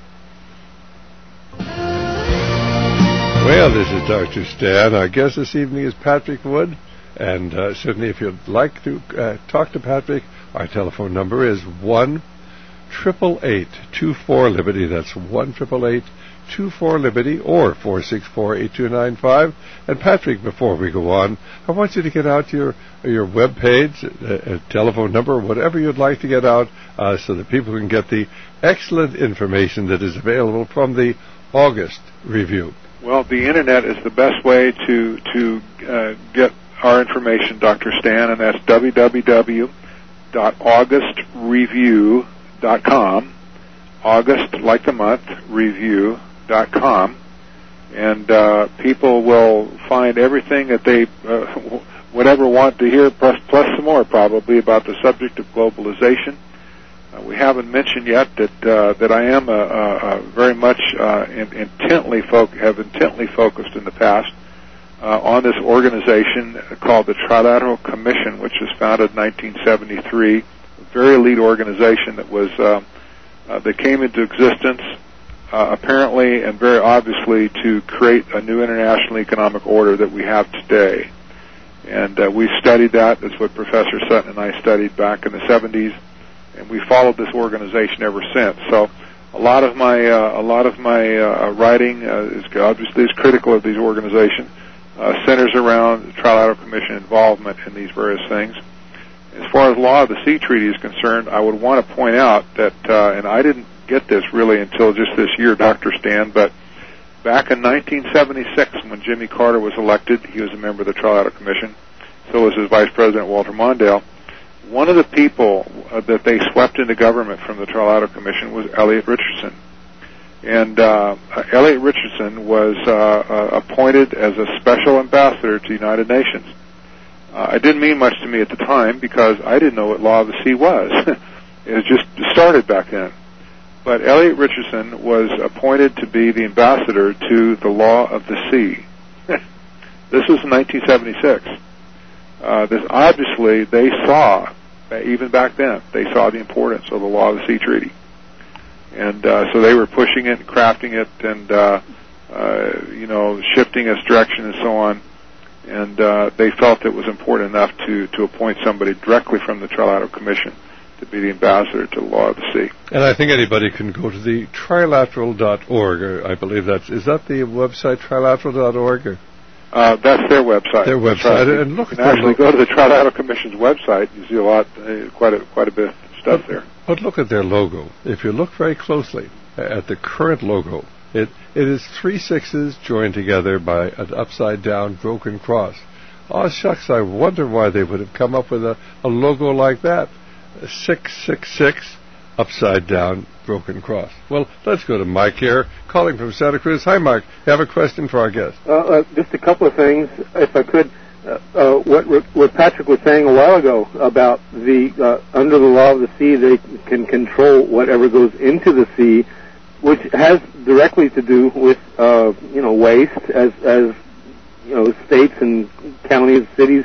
Well, this is Doctor Stan. Our guest this evening is Patrick Wood. And uh, certainly if you'd like to uh, talk to Patrick, our telephone number is one eight eight eight, two four, Liberty. That's one eight eight eight, two four, Liberty, or four six four, eight two nine five. And Patrick, before we go on, I want you to get out your your web page, a, a telephone number, whatever you'd like to get out, uh, so that people can get the excellent information that is available from the August review. Well, the internet is the best way to to uh, get our information, Doctor Stan, and that's w w w dot august review dot com. August, like the month, review dot com. And uh, people will find everything that they uh, would ever want to hear, plus, plus some more probably, about the subject of globalization. Uh, we haven't mentioned yet that uh, that I am a, a, a very much uh, in, intently fo- have intently focused in the past uh, on this organization called the Trilateral Commission, which was founded in nineteen seventy-three, a very elite organization that was uh, uh, that came into existence uh, apparently and very obviously to create a new international economic order that we have today. And uh, we studied that. That's what Professor Sutton and I studied back in the seventies, and we followed this organization ever since. So a lot of my uh, a lot of my uh, writing uh, is obviously is critical of these organizations, uh, centers around the Trilateral Commission involvement in these various things. As far as law of the sea treaty is concerned, I would want to point out that, uh, and I didn't get this really until just this year, Doctor Stan, but back in nineteen seventy-six, when Jimmy Carter was elected, he was a member of the Trilateral Commission. So was his Vice President, Walter Mondale. One of the people uh, that they swept into government from the Trilateral Commission was Elliot Richardson. And uh, Elliot Richardson was uh, uh, appointed as a special ambassador to the United Nations. Uh, it didn't mean much to me at the time because I didn't know what Law of the Sea was. It was just started back then. But Elliot Richardson was appointed to be the ambassador to the Law of the Sea. This was in nineteen seventy-six. Uh, this obviously they saw, even back then, they saw the importance of the Law of the Sea Treaty. And uh, so they were pushing it, crafting it, and uh, uh, you know, shifting its direction and so on. And uh, they felt it was important enough to, to appoint somebody directly from the Trilateral Commission to be the ambassador to the Law of the Sea. And I think anybody can go to the trilateral dot org, or I believe that's, is that the website, trilateral dot org? Or? Uh, that's their website. Their website, right. and look you at can actually their go to the Trilateral Commission's website. You see a lot, uh, quite a quite a bit of stuff but, there. But look at their logo. If you look very closely at the current logo, it it is three sixes joined together by an upside down broken cross. Oh shucks! I wonder why they would have come up with a, a logo like that. Six six six upside down broken cross. Well, let's go to Mike here, calling from Santa Cruz. Hi, Mike. You have a question for our guest? Uh, uh, just a couple of things, if I could. Uh, uh, what what Patrick was saying a while ago about the uh, under the law of the sea, they can control whatever goes into the sea, which has directly to do with uh, you know waste, as as you know states and counties, cities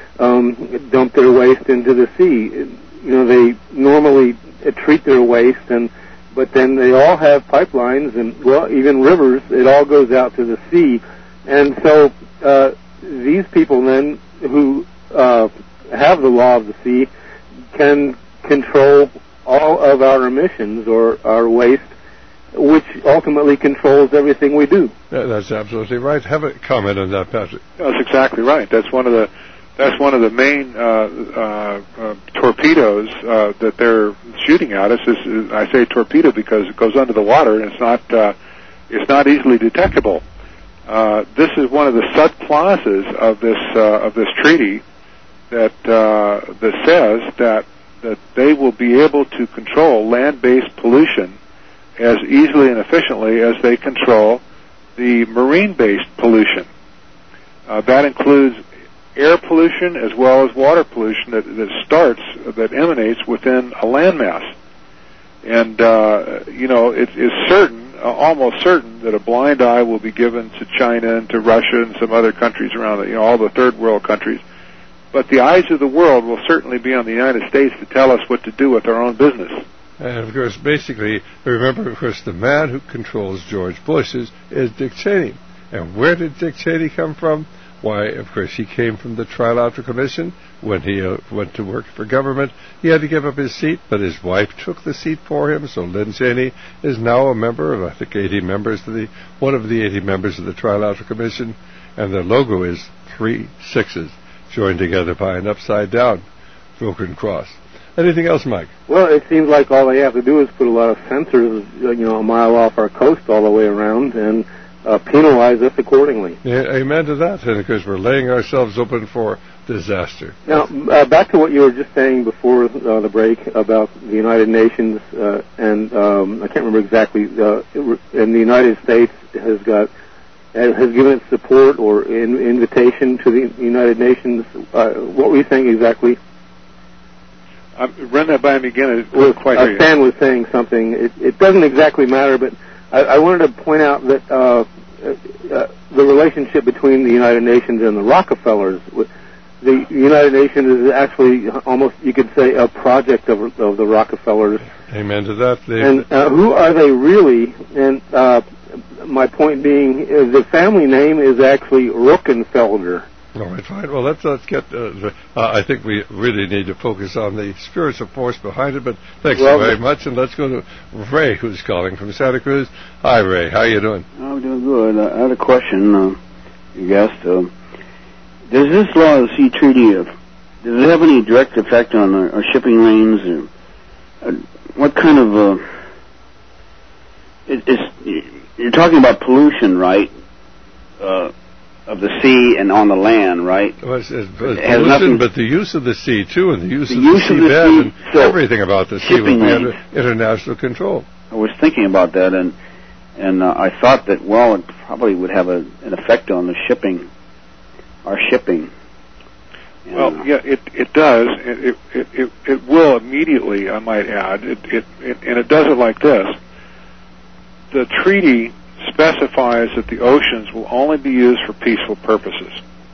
um, dump their waste into the sea. You know they normally treat their waste, and but then they all have pipelines and well even rivers. It all goes out to the sea, and so. Uh, These people then, who uh, have the law of the sea, can control all of our emissions or our waste, which ultimately controls everything we do. Yeah, that's absolutely right. Have a comment on that, Patrick. That's exactly right. That's one of the that's one of the main uh, uh, uh, torpedoes uh, that they're shooting at us. Is, is, I say torpedo because it goes under the water and it's not uh, it's not easily detectable. Uh, this is one of the sub-clauses of this uh, of this treaty that uh, that says that that they will be able to control land-based pollution as easily and efficiently as they control the marine-based pollution. Uh, that includes air pollution as well as water pollution that, that starts that emanates within a landmass. And uh, you know, it is certain. Uh, almost certain that a blind eye will be given to China and to Russia and some other countries around it, you know, all the third world countries. But the eyes of the world will certainly be on the United States to tell us what to do with our own business. And, of course, basically, remember, of course, the man who controls George Bush is, is Dick Cheney. And where did Dick Cheney come from? Why, of course, he came from the Trilateral Commission. When he uh, went to work for government, he had to give up his seat, but his wife took the seat for him. So Lynn Cheney is now a member of, I think, eighty members of the one of the eighty members of the Trilateral Commission, and their logo is three sixes joined together by an upside down broken cross. Anything else, Mike? Well, it seems like all they have to do is put a lot of sensors, you know, a mile off our coast all the way around, and uh, penalize us accordingly. Yeah, amen to that. And of course, we're laying ourselves open for disaster. Now, uh, back to what you were just saying before uh, the break about the United Nations, uh, and um, I can't remember exactly. Uh, and the United States has got has given its support or in, invitation to the United Nations. Uh, what were you saying exactly? Uh, run that by me again. I didn't well, quite uh, hear Stan was saying something. It, it doesn't exactly matter, but I, I wanted to point out that uh, uh, the relationship between the United Nations and the Rockefellers. The United Nations is actually almost, you could say, a project of, of the Rockefellers. Amen to that. They've and uh, who are they really? And uh, my point being, is the family name is actually Rockefeller. All right, fine. Well, let's, let's get, uh, the, uh, I think we really need to focus on the spiritual force behind it, but thanks well, very much, and let's go to Ray, who's calling from Santa Cruz. Hi, Ray. How you doing? I'm doing good. I had a question, uh, you guessed. Uh, does this Law of the Sea Treaty, uh, does it have any direct effect on our, our shipping lanes? Or, uh, what kind of, uh, it, it's, you're talking about pollution, right? Uh, of the sea and on the land, right? Well, it's, it's, it's it has pollution, nothing, but the use of the sea, too, and the use the of use the of sea the bed sea, and so everything about the sea will be under international control. I was thinking about that, and and uh, I thought that, well, it probably would have a, an effect on the shipping, our shipping. And, well, uh, yeah, it it does. It it it it will immediately, I might add. It, it it and it does it like this. The treaty specifies that the oceans will only be used for peaceful purposes.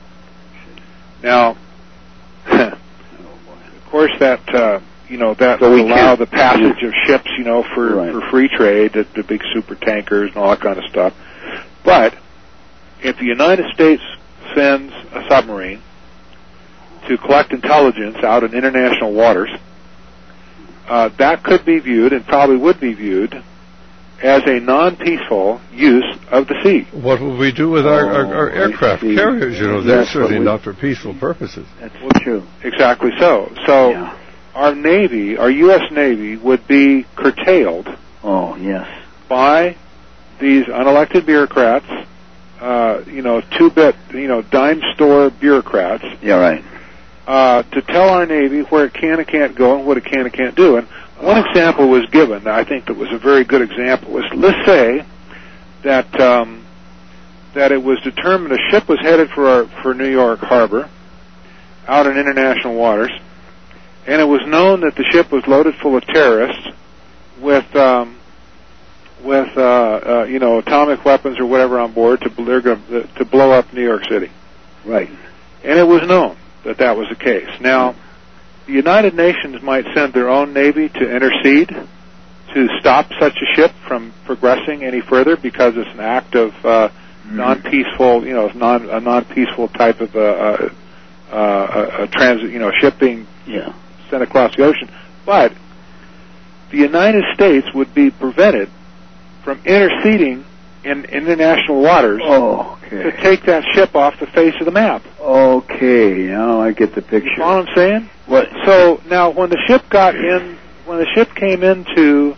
Now, of course, that uh, you know that so will allow can't. the passage of ships, you know, for, Right. for free trade, the, the big super tankers and all that kind of stuff. But if the United States sends a submarine to collect intelligence out in international waters, uh, that could be viewed, and probably would be viewed, as a non-peaceful use of the sea. What will we do with our, our, our Oh, I aircraft see. carriers? You know, they're That's what certainly we- not for peaceful purposes. That's true. Exactly so. So Yeah. our Navy, our U S Navy, would be curtailed Oh, yes. by these unelected bureaucrats, uh, you know, two-bit, you know, dime store bureaucrats, Yeah, right. uh, to tell our Navy where it can and can't go and what it can and can't do. And one example was given, I think that was a very good example, was let's say that um, that it was determined a ship was headed for our, for New York Harbor out in international waters, and it was known that the ship was loaded full of terrorists with um, with uh, uh, you know, atomic weapons or whatever on board to they're going to blow up New York City. Right. And it was known that that was the case. Now, the United Nations might send their own Navy to intercede to stop such a ship from progressing any further because it's an act of uh, mm-hmm. non-peaceful, you know, non a non-peaceful type of uh, uh, uh, a, a transit, you know, ship being Yeah. sent across the ocean. But the United States would be prevented from interceding in international waters Oh, to okay. take that ship off the face of the map. Okay, now I get the picture. You follow what I'm saying? What? So now, when the ship got in, when the ship came into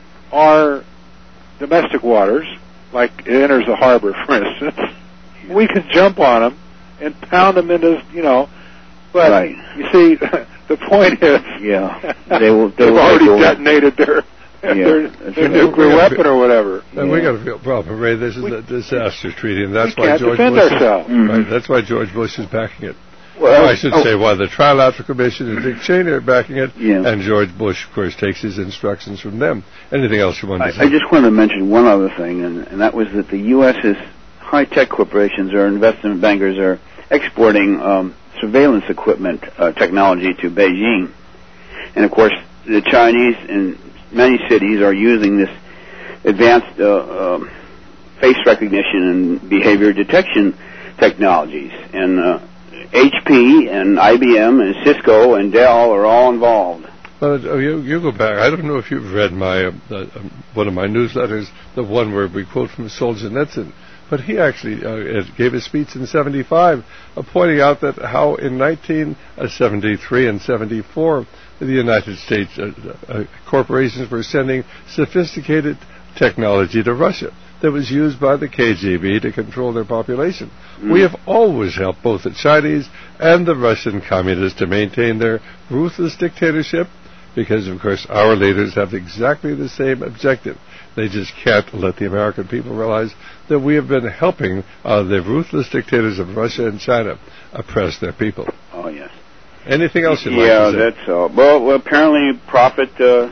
our domestic waters, like it enters the harbor, for instance, we can jump on them and pound them into, you know. But Right. you see, the point is, Yeah, they will. They they've will already go- detonated their Yeah, their, that's their right. nuclear We- weapon or whatever. And Yeah. we got a real problem, Ray. This is We- a disaster treaty, and that's we why can't George defend Bush. ourselves. Is, right, that's why George Bush is backing it. Well, Or I should oh, say, why the Trilateral Commission and Dick Cheney are backing it, Yeah. and George Bush, of course, takes his instructions from them. Anything else you want to I, say? I just wanted to mention one other thing, and, and that was that the U S's high-tech corporations or investment bankers are exporting um, surveillance equipment uh, technology to Beijing. And, of course, the Chinese in many cities are using this advanced uh, uh, face recognition and behavior detection technologies. And uh, H P and I B M and Cisco and Dell are all involved. Well, uh, you, you go back. I don't know if you've read my uh, uh, um, one of my newsletters, the one where we quote from Solzhenitsyn, but he actually uh, gave a speech in seventy-five uh, pointing out that how in nineteen seventy-three and seventy-four the United States uh, uh, corporations were sending sophisticated technology to Russia that was used by the K G B to control their population. Mm. We have always helped both the Chinese and the Russian communists to maintain their ruthless dictatorship because, of course, our leaders have exactly the same objective. They just can't let the American people realize that we have been helping uh, the ruthless dictators of Russia and China oppress their people. Oh, yes. Anything else you'd yeah, like to say? that's all. Well, well apparently profit, uh,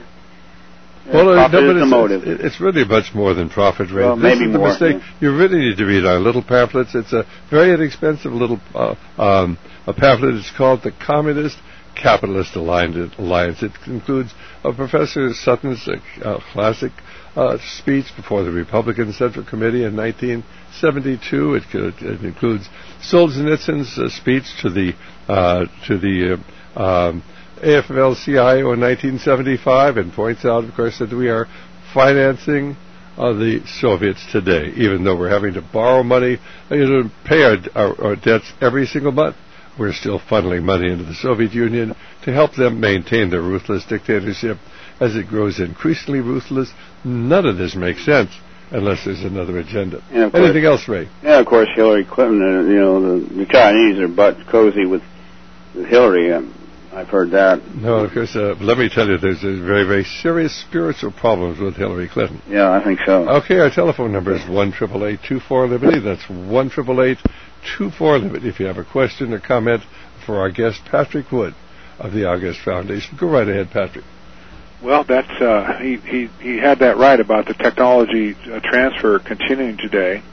Well, uh, uh, profit no, but is the it's, motive. it's, it's really much more than profit, Ray. Well, this maybe is the more, mistake. yeah. You really need to read our little pamphlets. It's a very inexpensive little uh, um, a pamphlet. It's called The Communist Capitalist Alliance. It includes uh, Professor Sutton's uh, uh, classic uh, speech before the Republican Central Committee in nineteen seventy-two. It, uh, it includes Solzhenitsyn's uh, speech to the uh, to the uh, um, A F L C I O in nineteen seventy-five, and points out, of course, that we are financing uh, the Soviets today, even though we're having to borrow money uh, you know, to pay our, our, our debts every single month. We're still funneling money into the Soviet Union to help them maintain their ruthless dictatorship. As it grows increasingly ruthless, none of this makes sense unless there's another agenda. Anything else, Ray? Yeah, of course, Hillary Clinton, uh, you know, the, the Chinese are butt cozy with, with Hillary. Um, I've heard that. No, of course, uh, let me tell you, there's a very, very serious spiritual problems with Hillary Clinton. Yeah, I think so. Okay, our telephone number is one eight eight eight, two four, Liberty. That's one eight eight eight, two four, Liberty. If you have a question or comment for our guest, Patrick Wood of the August Foundation. Go right ahead, Patrick. Well, that's uh, he, he he had that right about the technology uh, transfer continuing today.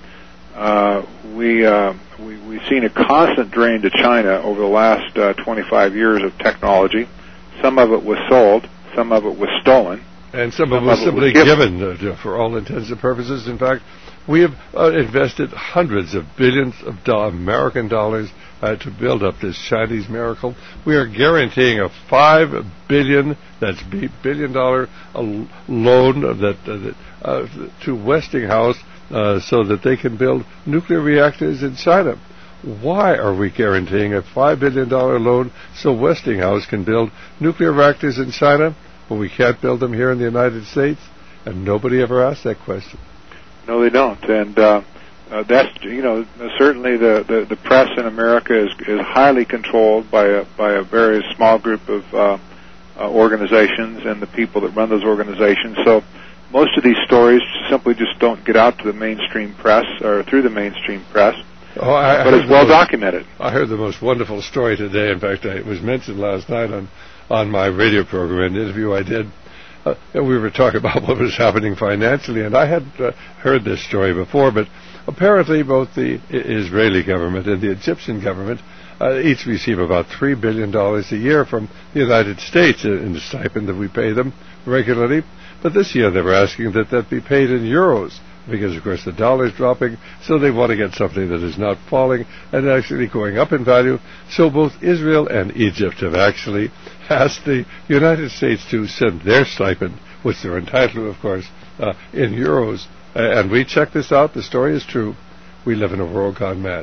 Uh, we, uh, we we've seen a constant drain to China over the last uh, twenty-five years of technology. Some of it was sold, some of it was stolen, and some, some of it was simply was given, given uh, for all intents and purposes. In fact, we have uh, invested hundreds of billions of do- American dollars uh, to build up this Chinese miracle. We are guaranteeing a five billion that's billion dollar uh, loan that, uh, that uh, to Westinghouse. Uh, so that they can build nuclear reactors in China. Why are we guaranteeing a five billion dollars loan so Westinghouse can build nuclear reactors in China, but we can't build them here in the United States? And nobody ever asked that question. No, they don't. And uh, uh, that's, you know, certainly the, the, the press in America is, is highly controlled by a, by a very small group of uh, uh, organizations and the people that run those organizations. So most of these stories simply just don't get out to the mainstream press or through the mainstream press, oh, I, but I it's well most, documented. I heard the most wonderful story today. In fact, it was mentioned last night on, on my radio program, an interview I did. Uh, and we were talking about what was happening financially, and I had uh, heard this story before, but apparently both the Israeli government and the Egyptian government uh, each receive about three billion dollars a year from the United States in the stipend that we pay them regularly. But this year they were asking that that be paid in euros because, of course, the dollar's dropping, so they want to get something that is not falling and actually going up in value. So both Israel and Egypt have actually asked the United States to send their stipend, which they're entitled to, of course, uh, in euros. Uh, and we checked this out. The story is true. We live in a world gone mad.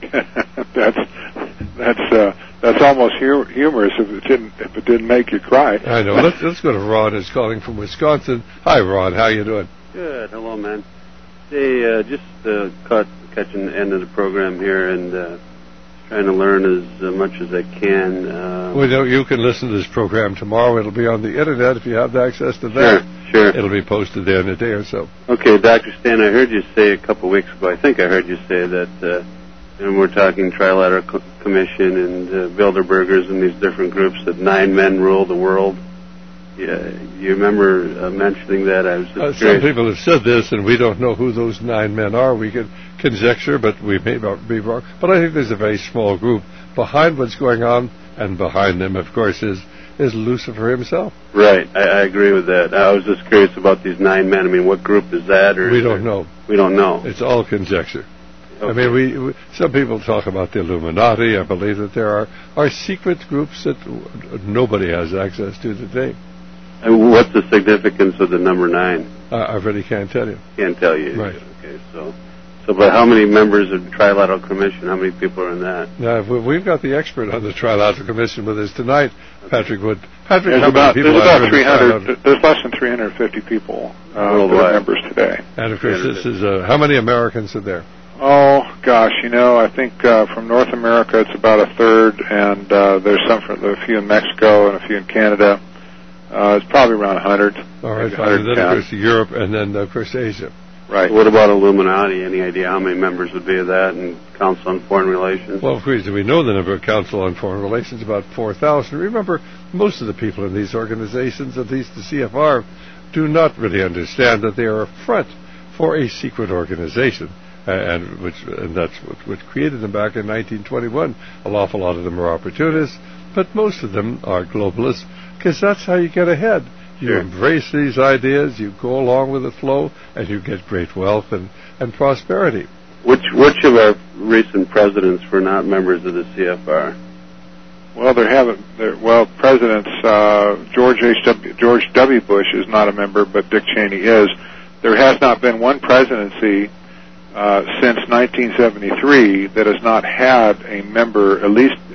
that's that's uh, that's almost hu- humorous if it didn't if it didn't make you cry. I know. let's let's go to Ron, who's calling from Wisconsin. Hi, Ron. How you doing? Good. Hello, man. Hey, uh, just uh, caught catching the end of the program here and uh, trying to learn as uh, much as I can. Uh, well, you know, you can listen to this program tomorrow. It'll be on the internet if you have access to that. Sure, sure. It'll be posted there in a day or so. Okay, Doctor Stan, I heard you say a couple of weeks ago, I think I heard you say that, uh, and we're talking Trilateral Co- Commission and uh, Bilderbergers and these different groups, that nine men rule the world. Yeah, you remember uh, mentioning that? I was just uh, some people have said this, and we don't know who those nine men are. We could conjecture, but we may be wrong. But I think there's a very small group behind what's going on, and behind them, of course, is is Lucifer himself. Right, I, I agree with that. I was just curious about these nine men. I mean, what group is that? Or we don't know. We don't know. It's all conjecture. Okay. I mean, we, we some people talk about the Illuminati. I believe that there are, are secret groups that nobody has access to today. And what's the significance of the number nine? Uh, I really can't tell you. Can't tell you. Right. Okay, so, so, but how many members of the Trilateral Commission? How many people are in that? Now, we've got the expert on the Trilateral Commission with us tonight, Patrick Wood. Patrick, there's how about, many people there's about three hundred. The there's less than three hundred fifty people uh, that are members today. And of course, this is uh, how many Americans are there? Oh gosh, you know, I think uh, from North America it's about a third, and uh, there's some from a few in Mexico and a few in Canada. Uh, it's probably around one hundred. All right, fine. And then, of course, Europe, and then, of course, Asia. Right. What about Illuminati? Any idea how many members would be of that, and Council on Foreign Relations? Well, of course, we know the number of Council on Foreign Relations, about four thousand. Remember, most of the people in these organizations, at least the C F R, do not really understand that they are a front for a secret organization, uh, and which and that's what, what created them back in nineteen twenty-one. An awful lot of them are opportunists, but most of them are globalists, because that's how you get ahead. You sure. embrace these ideas, you go along with the flow, and you get great wealth and, and prosperity. Which which of our recent presidents were not members of the C F R? Well, there haven't. There, well, presidents uh, George H. W. George W. Bush is not a member, but Dick Cheney is. There has not been one presidency uh, since nineteen seventy-three that has not had a member, at least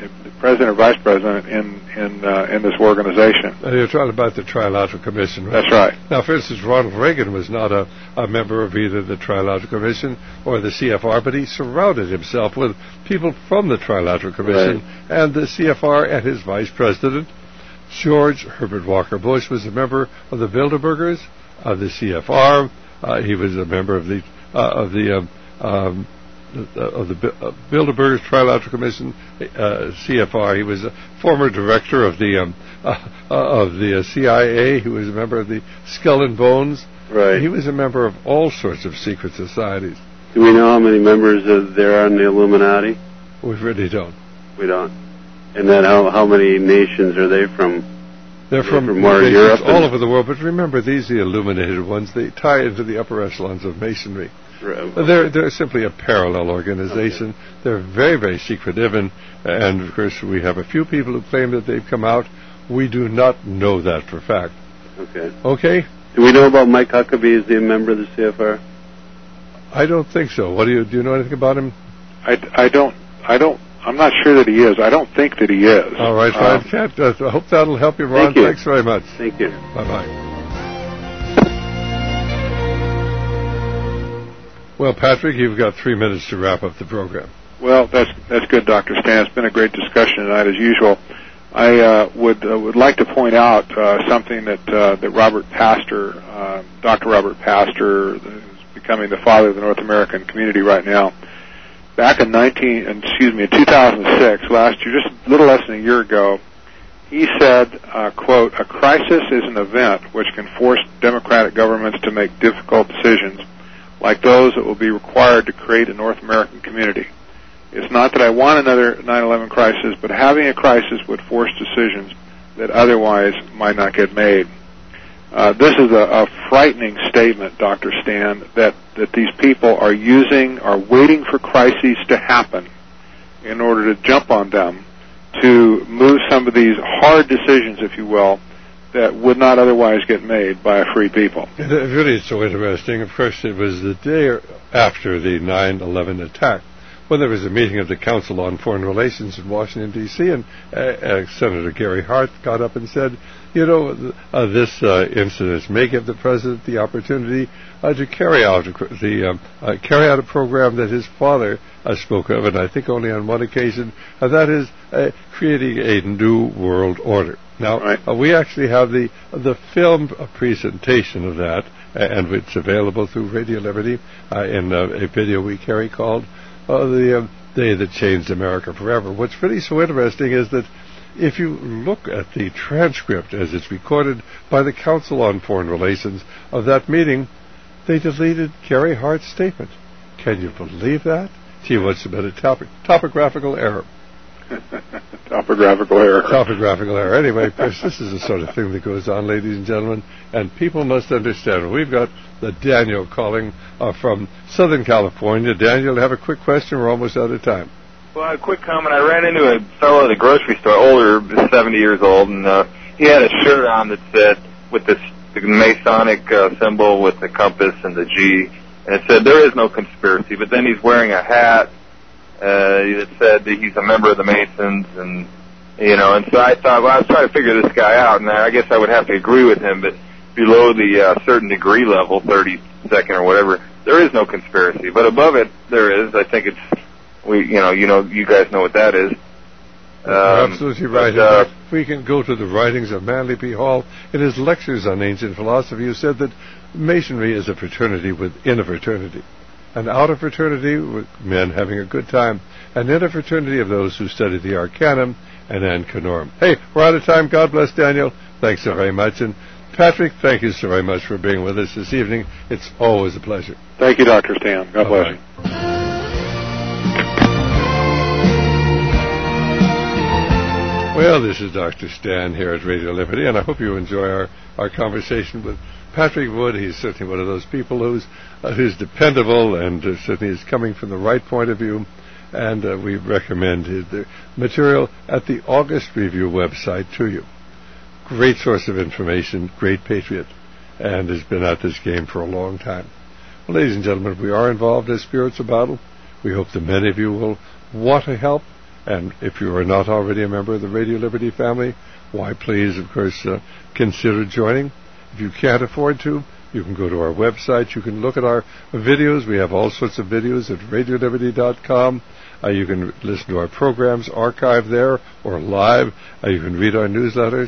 president or vice president in in uh, in this organization. Uh, you're talking about the Trilateral Commission, right? That's right. Now, for instance, Ronald Reagan was not a, a member of either the Trilateral Commission or the C F R, but he surrounded himself with people from the Trilateral Commission Right. and the C F R, and his vice president, George Herbert Walker Bush, was a member of the Bilderbergers, of the C F R. Uh, he was a member of the uh, of the um, um, of the uh, Bilderbergers Trilateral Commission, uh, C F R. He was a former director of the um, uh, uh, of the uh, C I A. He was a member of the Skull and Bones. Right. He was a member of all sorts of secret societies. Do we know how many members of there are in the Illuminati? We really don't. We don't. And then how how many nations are they from? They're from, from more nations Europe all and- over the world. But remember, these are the illuminated ones. They tie into the upper echelons of Masonry. Right. They're, they're simply a parallel organization. Okay. They're very, very secretive, and, and of course we have a few people who claim that they've come out. We do not know that for a fact. Okay. Okay? Do we know about Mike Huckabee? Is he a member of the C F R? I don't think so. What do you do? You know anything about him? I, I don't I don't I'm not sure that he is. I don't think that he is. All right, fine. Um, Can't, uh, I hope that'll help you, Ron. Thank you. Thanks very much. Thank you. Bye bye. Well, Patrick, you've got three minutes to wrap up the program. Well, that's that's good, Doctor Stan. It's been a great discussion tonight, as usual. I uh, would uh, would like to point out uh, something that uh, that Robert Pastor, uh, Doctor Robert Pastor, who's becoming the father of the North American community right now. Back in nineteen, excuse me, in two thousand six, last year, just a little less than a year ago, he said, uh, "quote: A crisis is an event which can force democratic governments to make difficult decisions, like those that will be required to create a North American community. It's not that I want another nine eleven crisis, but having a crisis would force decisions that otherwise might not get made." Uh, this is a, a frightening statement, Doctor Stan, that, that these people are using, are waiting for crises to happen in order to jump on them to move some of these hard decisions, if you will, that would not otherwise get made by a free people. It really is so interesting. Of course, it was the day after the nine eleven attack when there was a meeting of the Council on Foreign Relations in Washington, D C, and uh, uh, Senator Gary Hart got up and said, you know, uh, this uh, incident may give the President the opportunity uh, to carry out a, the um, uh, carry out a program that his father uh, spoke of, and I think only on one occasion, and that is uh, creating a new world order. Now, right. uh, we actually have the the filmed uh, presentation of that, uh, and it's available through Radio Liberty uh, in uh, a video we carry called uh, The uh, Day That Changed America Forever. What's really so interesting is that if you look at the transcript as it's recorded by the Council on Foreign Relations of that meeting, they deleted Gary Hart's statement. Can you believe that? He must have been a topic, topographical error. Topographical error. Topographical error. Anyway, Chris, this is the sort of thing that goes on, ladies and gentlemen, and people must understand. We've got the Daniel calling uh, from Southern California. Daniel, have a quick question. We're almost out of time. Well, a quick comment. I ran into a fellow at the grocery store, older, seventy years old, and uh, he had a shirt on that said, with this the Masonic uh, symbol with the compass and the G, and it said, "There is no conspiracy," but then he's wearing a hat uh, that said that he's a member of the Masons, and, you know, and so I thought, well, I was trying to figure this guy out, and I guess I would have to agree with him, but below the uh, certain degree level, thirty-second or whatever, there is no conspiracy, but above it, there is. I think it's, we, you know, you know, you guys know what that is. Um, You're absolutely right. But, uh, in fact, we can go to the writings of Manly P. Hall in his lectures on ancient philosophy, who said that Masonry is a fraternity within a fraternity. An outer fraternity with men having a good time, and in a fraternity of those who study the Arcanum and Ancanorum. Hey, we're out of time. God bless, Daniel. Thanks so very much. And Patrick, thank you so very much for being with us this evening. It's always a pleasure. Thank you, Doctor Stan. God bless you. Well, this is Doctor Stan here at Radio Liberty, and I hope you enjoy our, our conversation with Patrick Wood. He's certainly one of those people who's uh, who's dependable, and uh, certainly is coming from the right point of view. And uh, we recommend his the material at the August Review website to you. Great source of information, great patriot, and has been at this game for a long time. Well, ladies and gentlemen, we are involved as Spirits of Battle. We hope that many of you will want to help And if you are not already a member of the Radio Liberty family, why, please, of course, uh, consider joining. If you can't afford to, you can go to our website. You can look at our videos. We have all sorts of videos at radio liberty dot com. Uh, you can listen to our programs archived there or live. Uh, you can read our newsletters.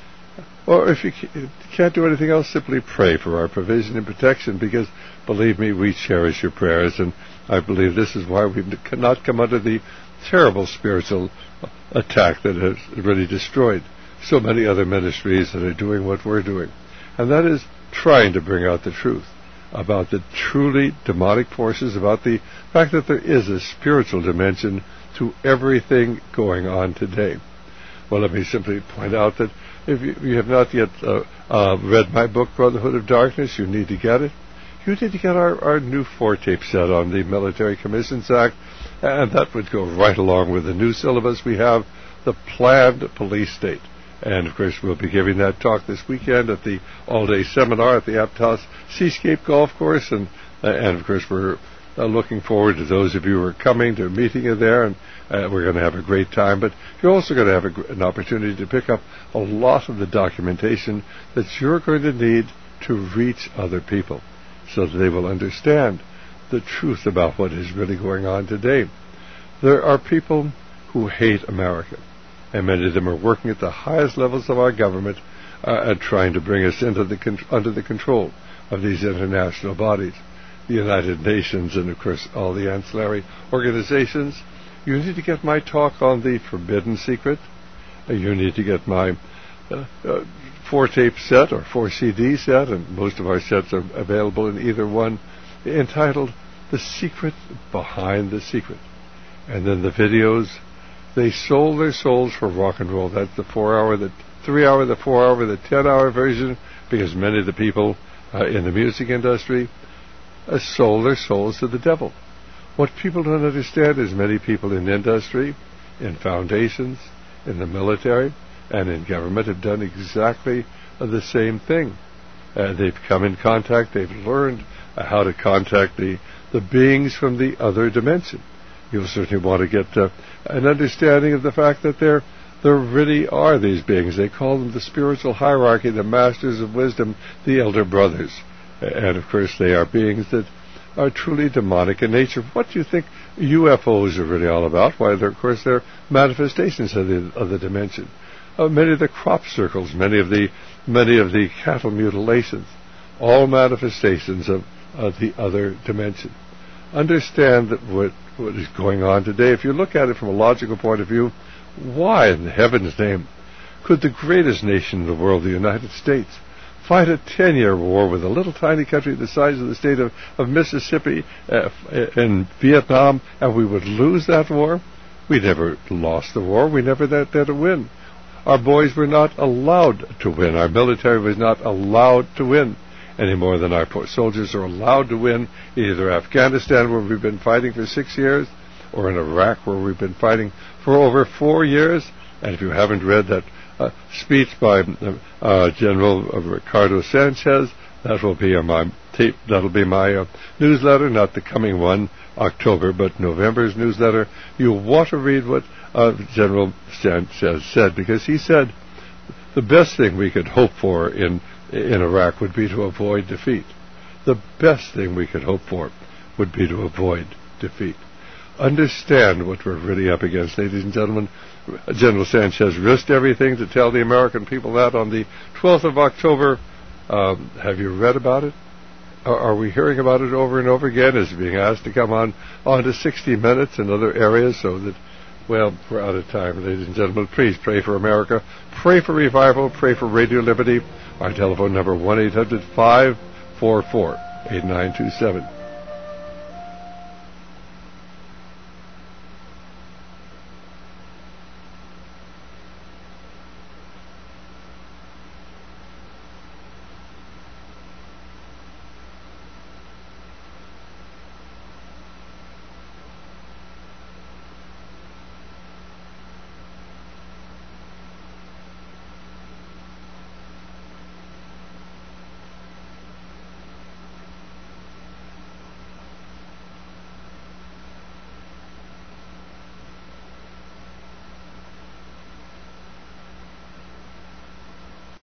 Or if you can't do anything else, simply pray for our provision and protection, because, believe me, we cherish your prayers, and I believe this is why we cannot come under the terrible spiritual attack that has really destroyed so many other ministries that are doing what we're doing. And that is trying to bring out the truth about the truly demonic forces, about the fact that there is a spiritual dimension to everything going on today. Well, let me simply point out that if you, you have not yet uh, uh, read my book, Brotherhood of Darkness, you need to get it. You need to get our, our new four-tape set on the Military Commissions Act, and that would go right along with the new syllabus we have, the planned police state. And, of course, we'll be giving that talk this weekend at the all-day seminar at the Aptos Seascape Golf Course. And, uh, and of course, we're uh, looking forward to those of you who are coming to meeting you there, and uh, we're going to have a great time. But you're also going to have a, an opportunity to pick up a lot of the documentation that you're going to need to reach other people so that they will understand the truth about what is really going on today. There are people who hate America, and many of them are working at the highest levels of our government uh, and trying to bring us into the con- under the control of these international bodies, the United Nations, and, of course, all the ancillary organizations. You need to get my talk on the Forbidden Secret. Uh, you need to get my uh, uh, four-tape set or four-C D set, and most of our sets are available in either one, entitled The Secret Behind the Secret. And then the videos. They sold their souls for rock and roll. That's the four-hour, the three-hour, the four-hour, the ten-hour version, because many of the people uh, in the music industry uh, sold their souls to the devil. What people don't understand is many people in industry, in foundations, in the military, and in government have done exactly uh, the same thing. Uh, they've come in contact, they've learned uh, how to contact the, the beings from the other dimension. You'll certainly want to get uh, an understanding of the fact that there, there really are these beings. They call them the spiritual hierarchy, the masters of wisdom, the elder brothers. And, of course, they are beings that are truly demonic in nature. What do you think U F Os are really all about? Why, they're, of course, they're manifestations of the, of the dimension. Uh, many of the crop circles, many of the, many of the cattle mutilations, all manifestations of, of the other dimension. Understand that what, what is going on today, if you look at it from a logical point of view, why in heaven's name could the greatest nation in the world, the United States, fight a ten-year war with a little tiny country the size of the state of, of Mississippi uh, in Vietnam, and we would lose that war? We never lost the war. We never had to win. Our boys were not allowed to win. Our military was not allowed to win any more than our soldiers are allowed to win either Afghanistan, where we've been fighting for six years, or in Iraq, where we've been fighting for over four years. And if you haven't read that uh, speech by uh, General Ricardo Sanchez, that will be on my tape. That'll be my uh, newsletter, not the coming one, October, but November's newsletter. You'll want to read what uh, General Sanchez said, because he said the best thing we could hope for in in Iraq would be to avoid defeat. The best thing we could hope for would be to avoid defeat. Understand what we're really up against, ladies and gentlemen. General Sanchez risked everything to tell the American people that on the twelfth of October. Um, have you read about it? Are, are we hearing about it over and over again? Is being asked to come on, on to sixty minutes and other areas so that, well, we're out of time, ladies and gentlemen. Please pray for America. Pray for revival. Pray for Radio Liberty. Our telephone number, one eight hundred five four four eight nine two seven.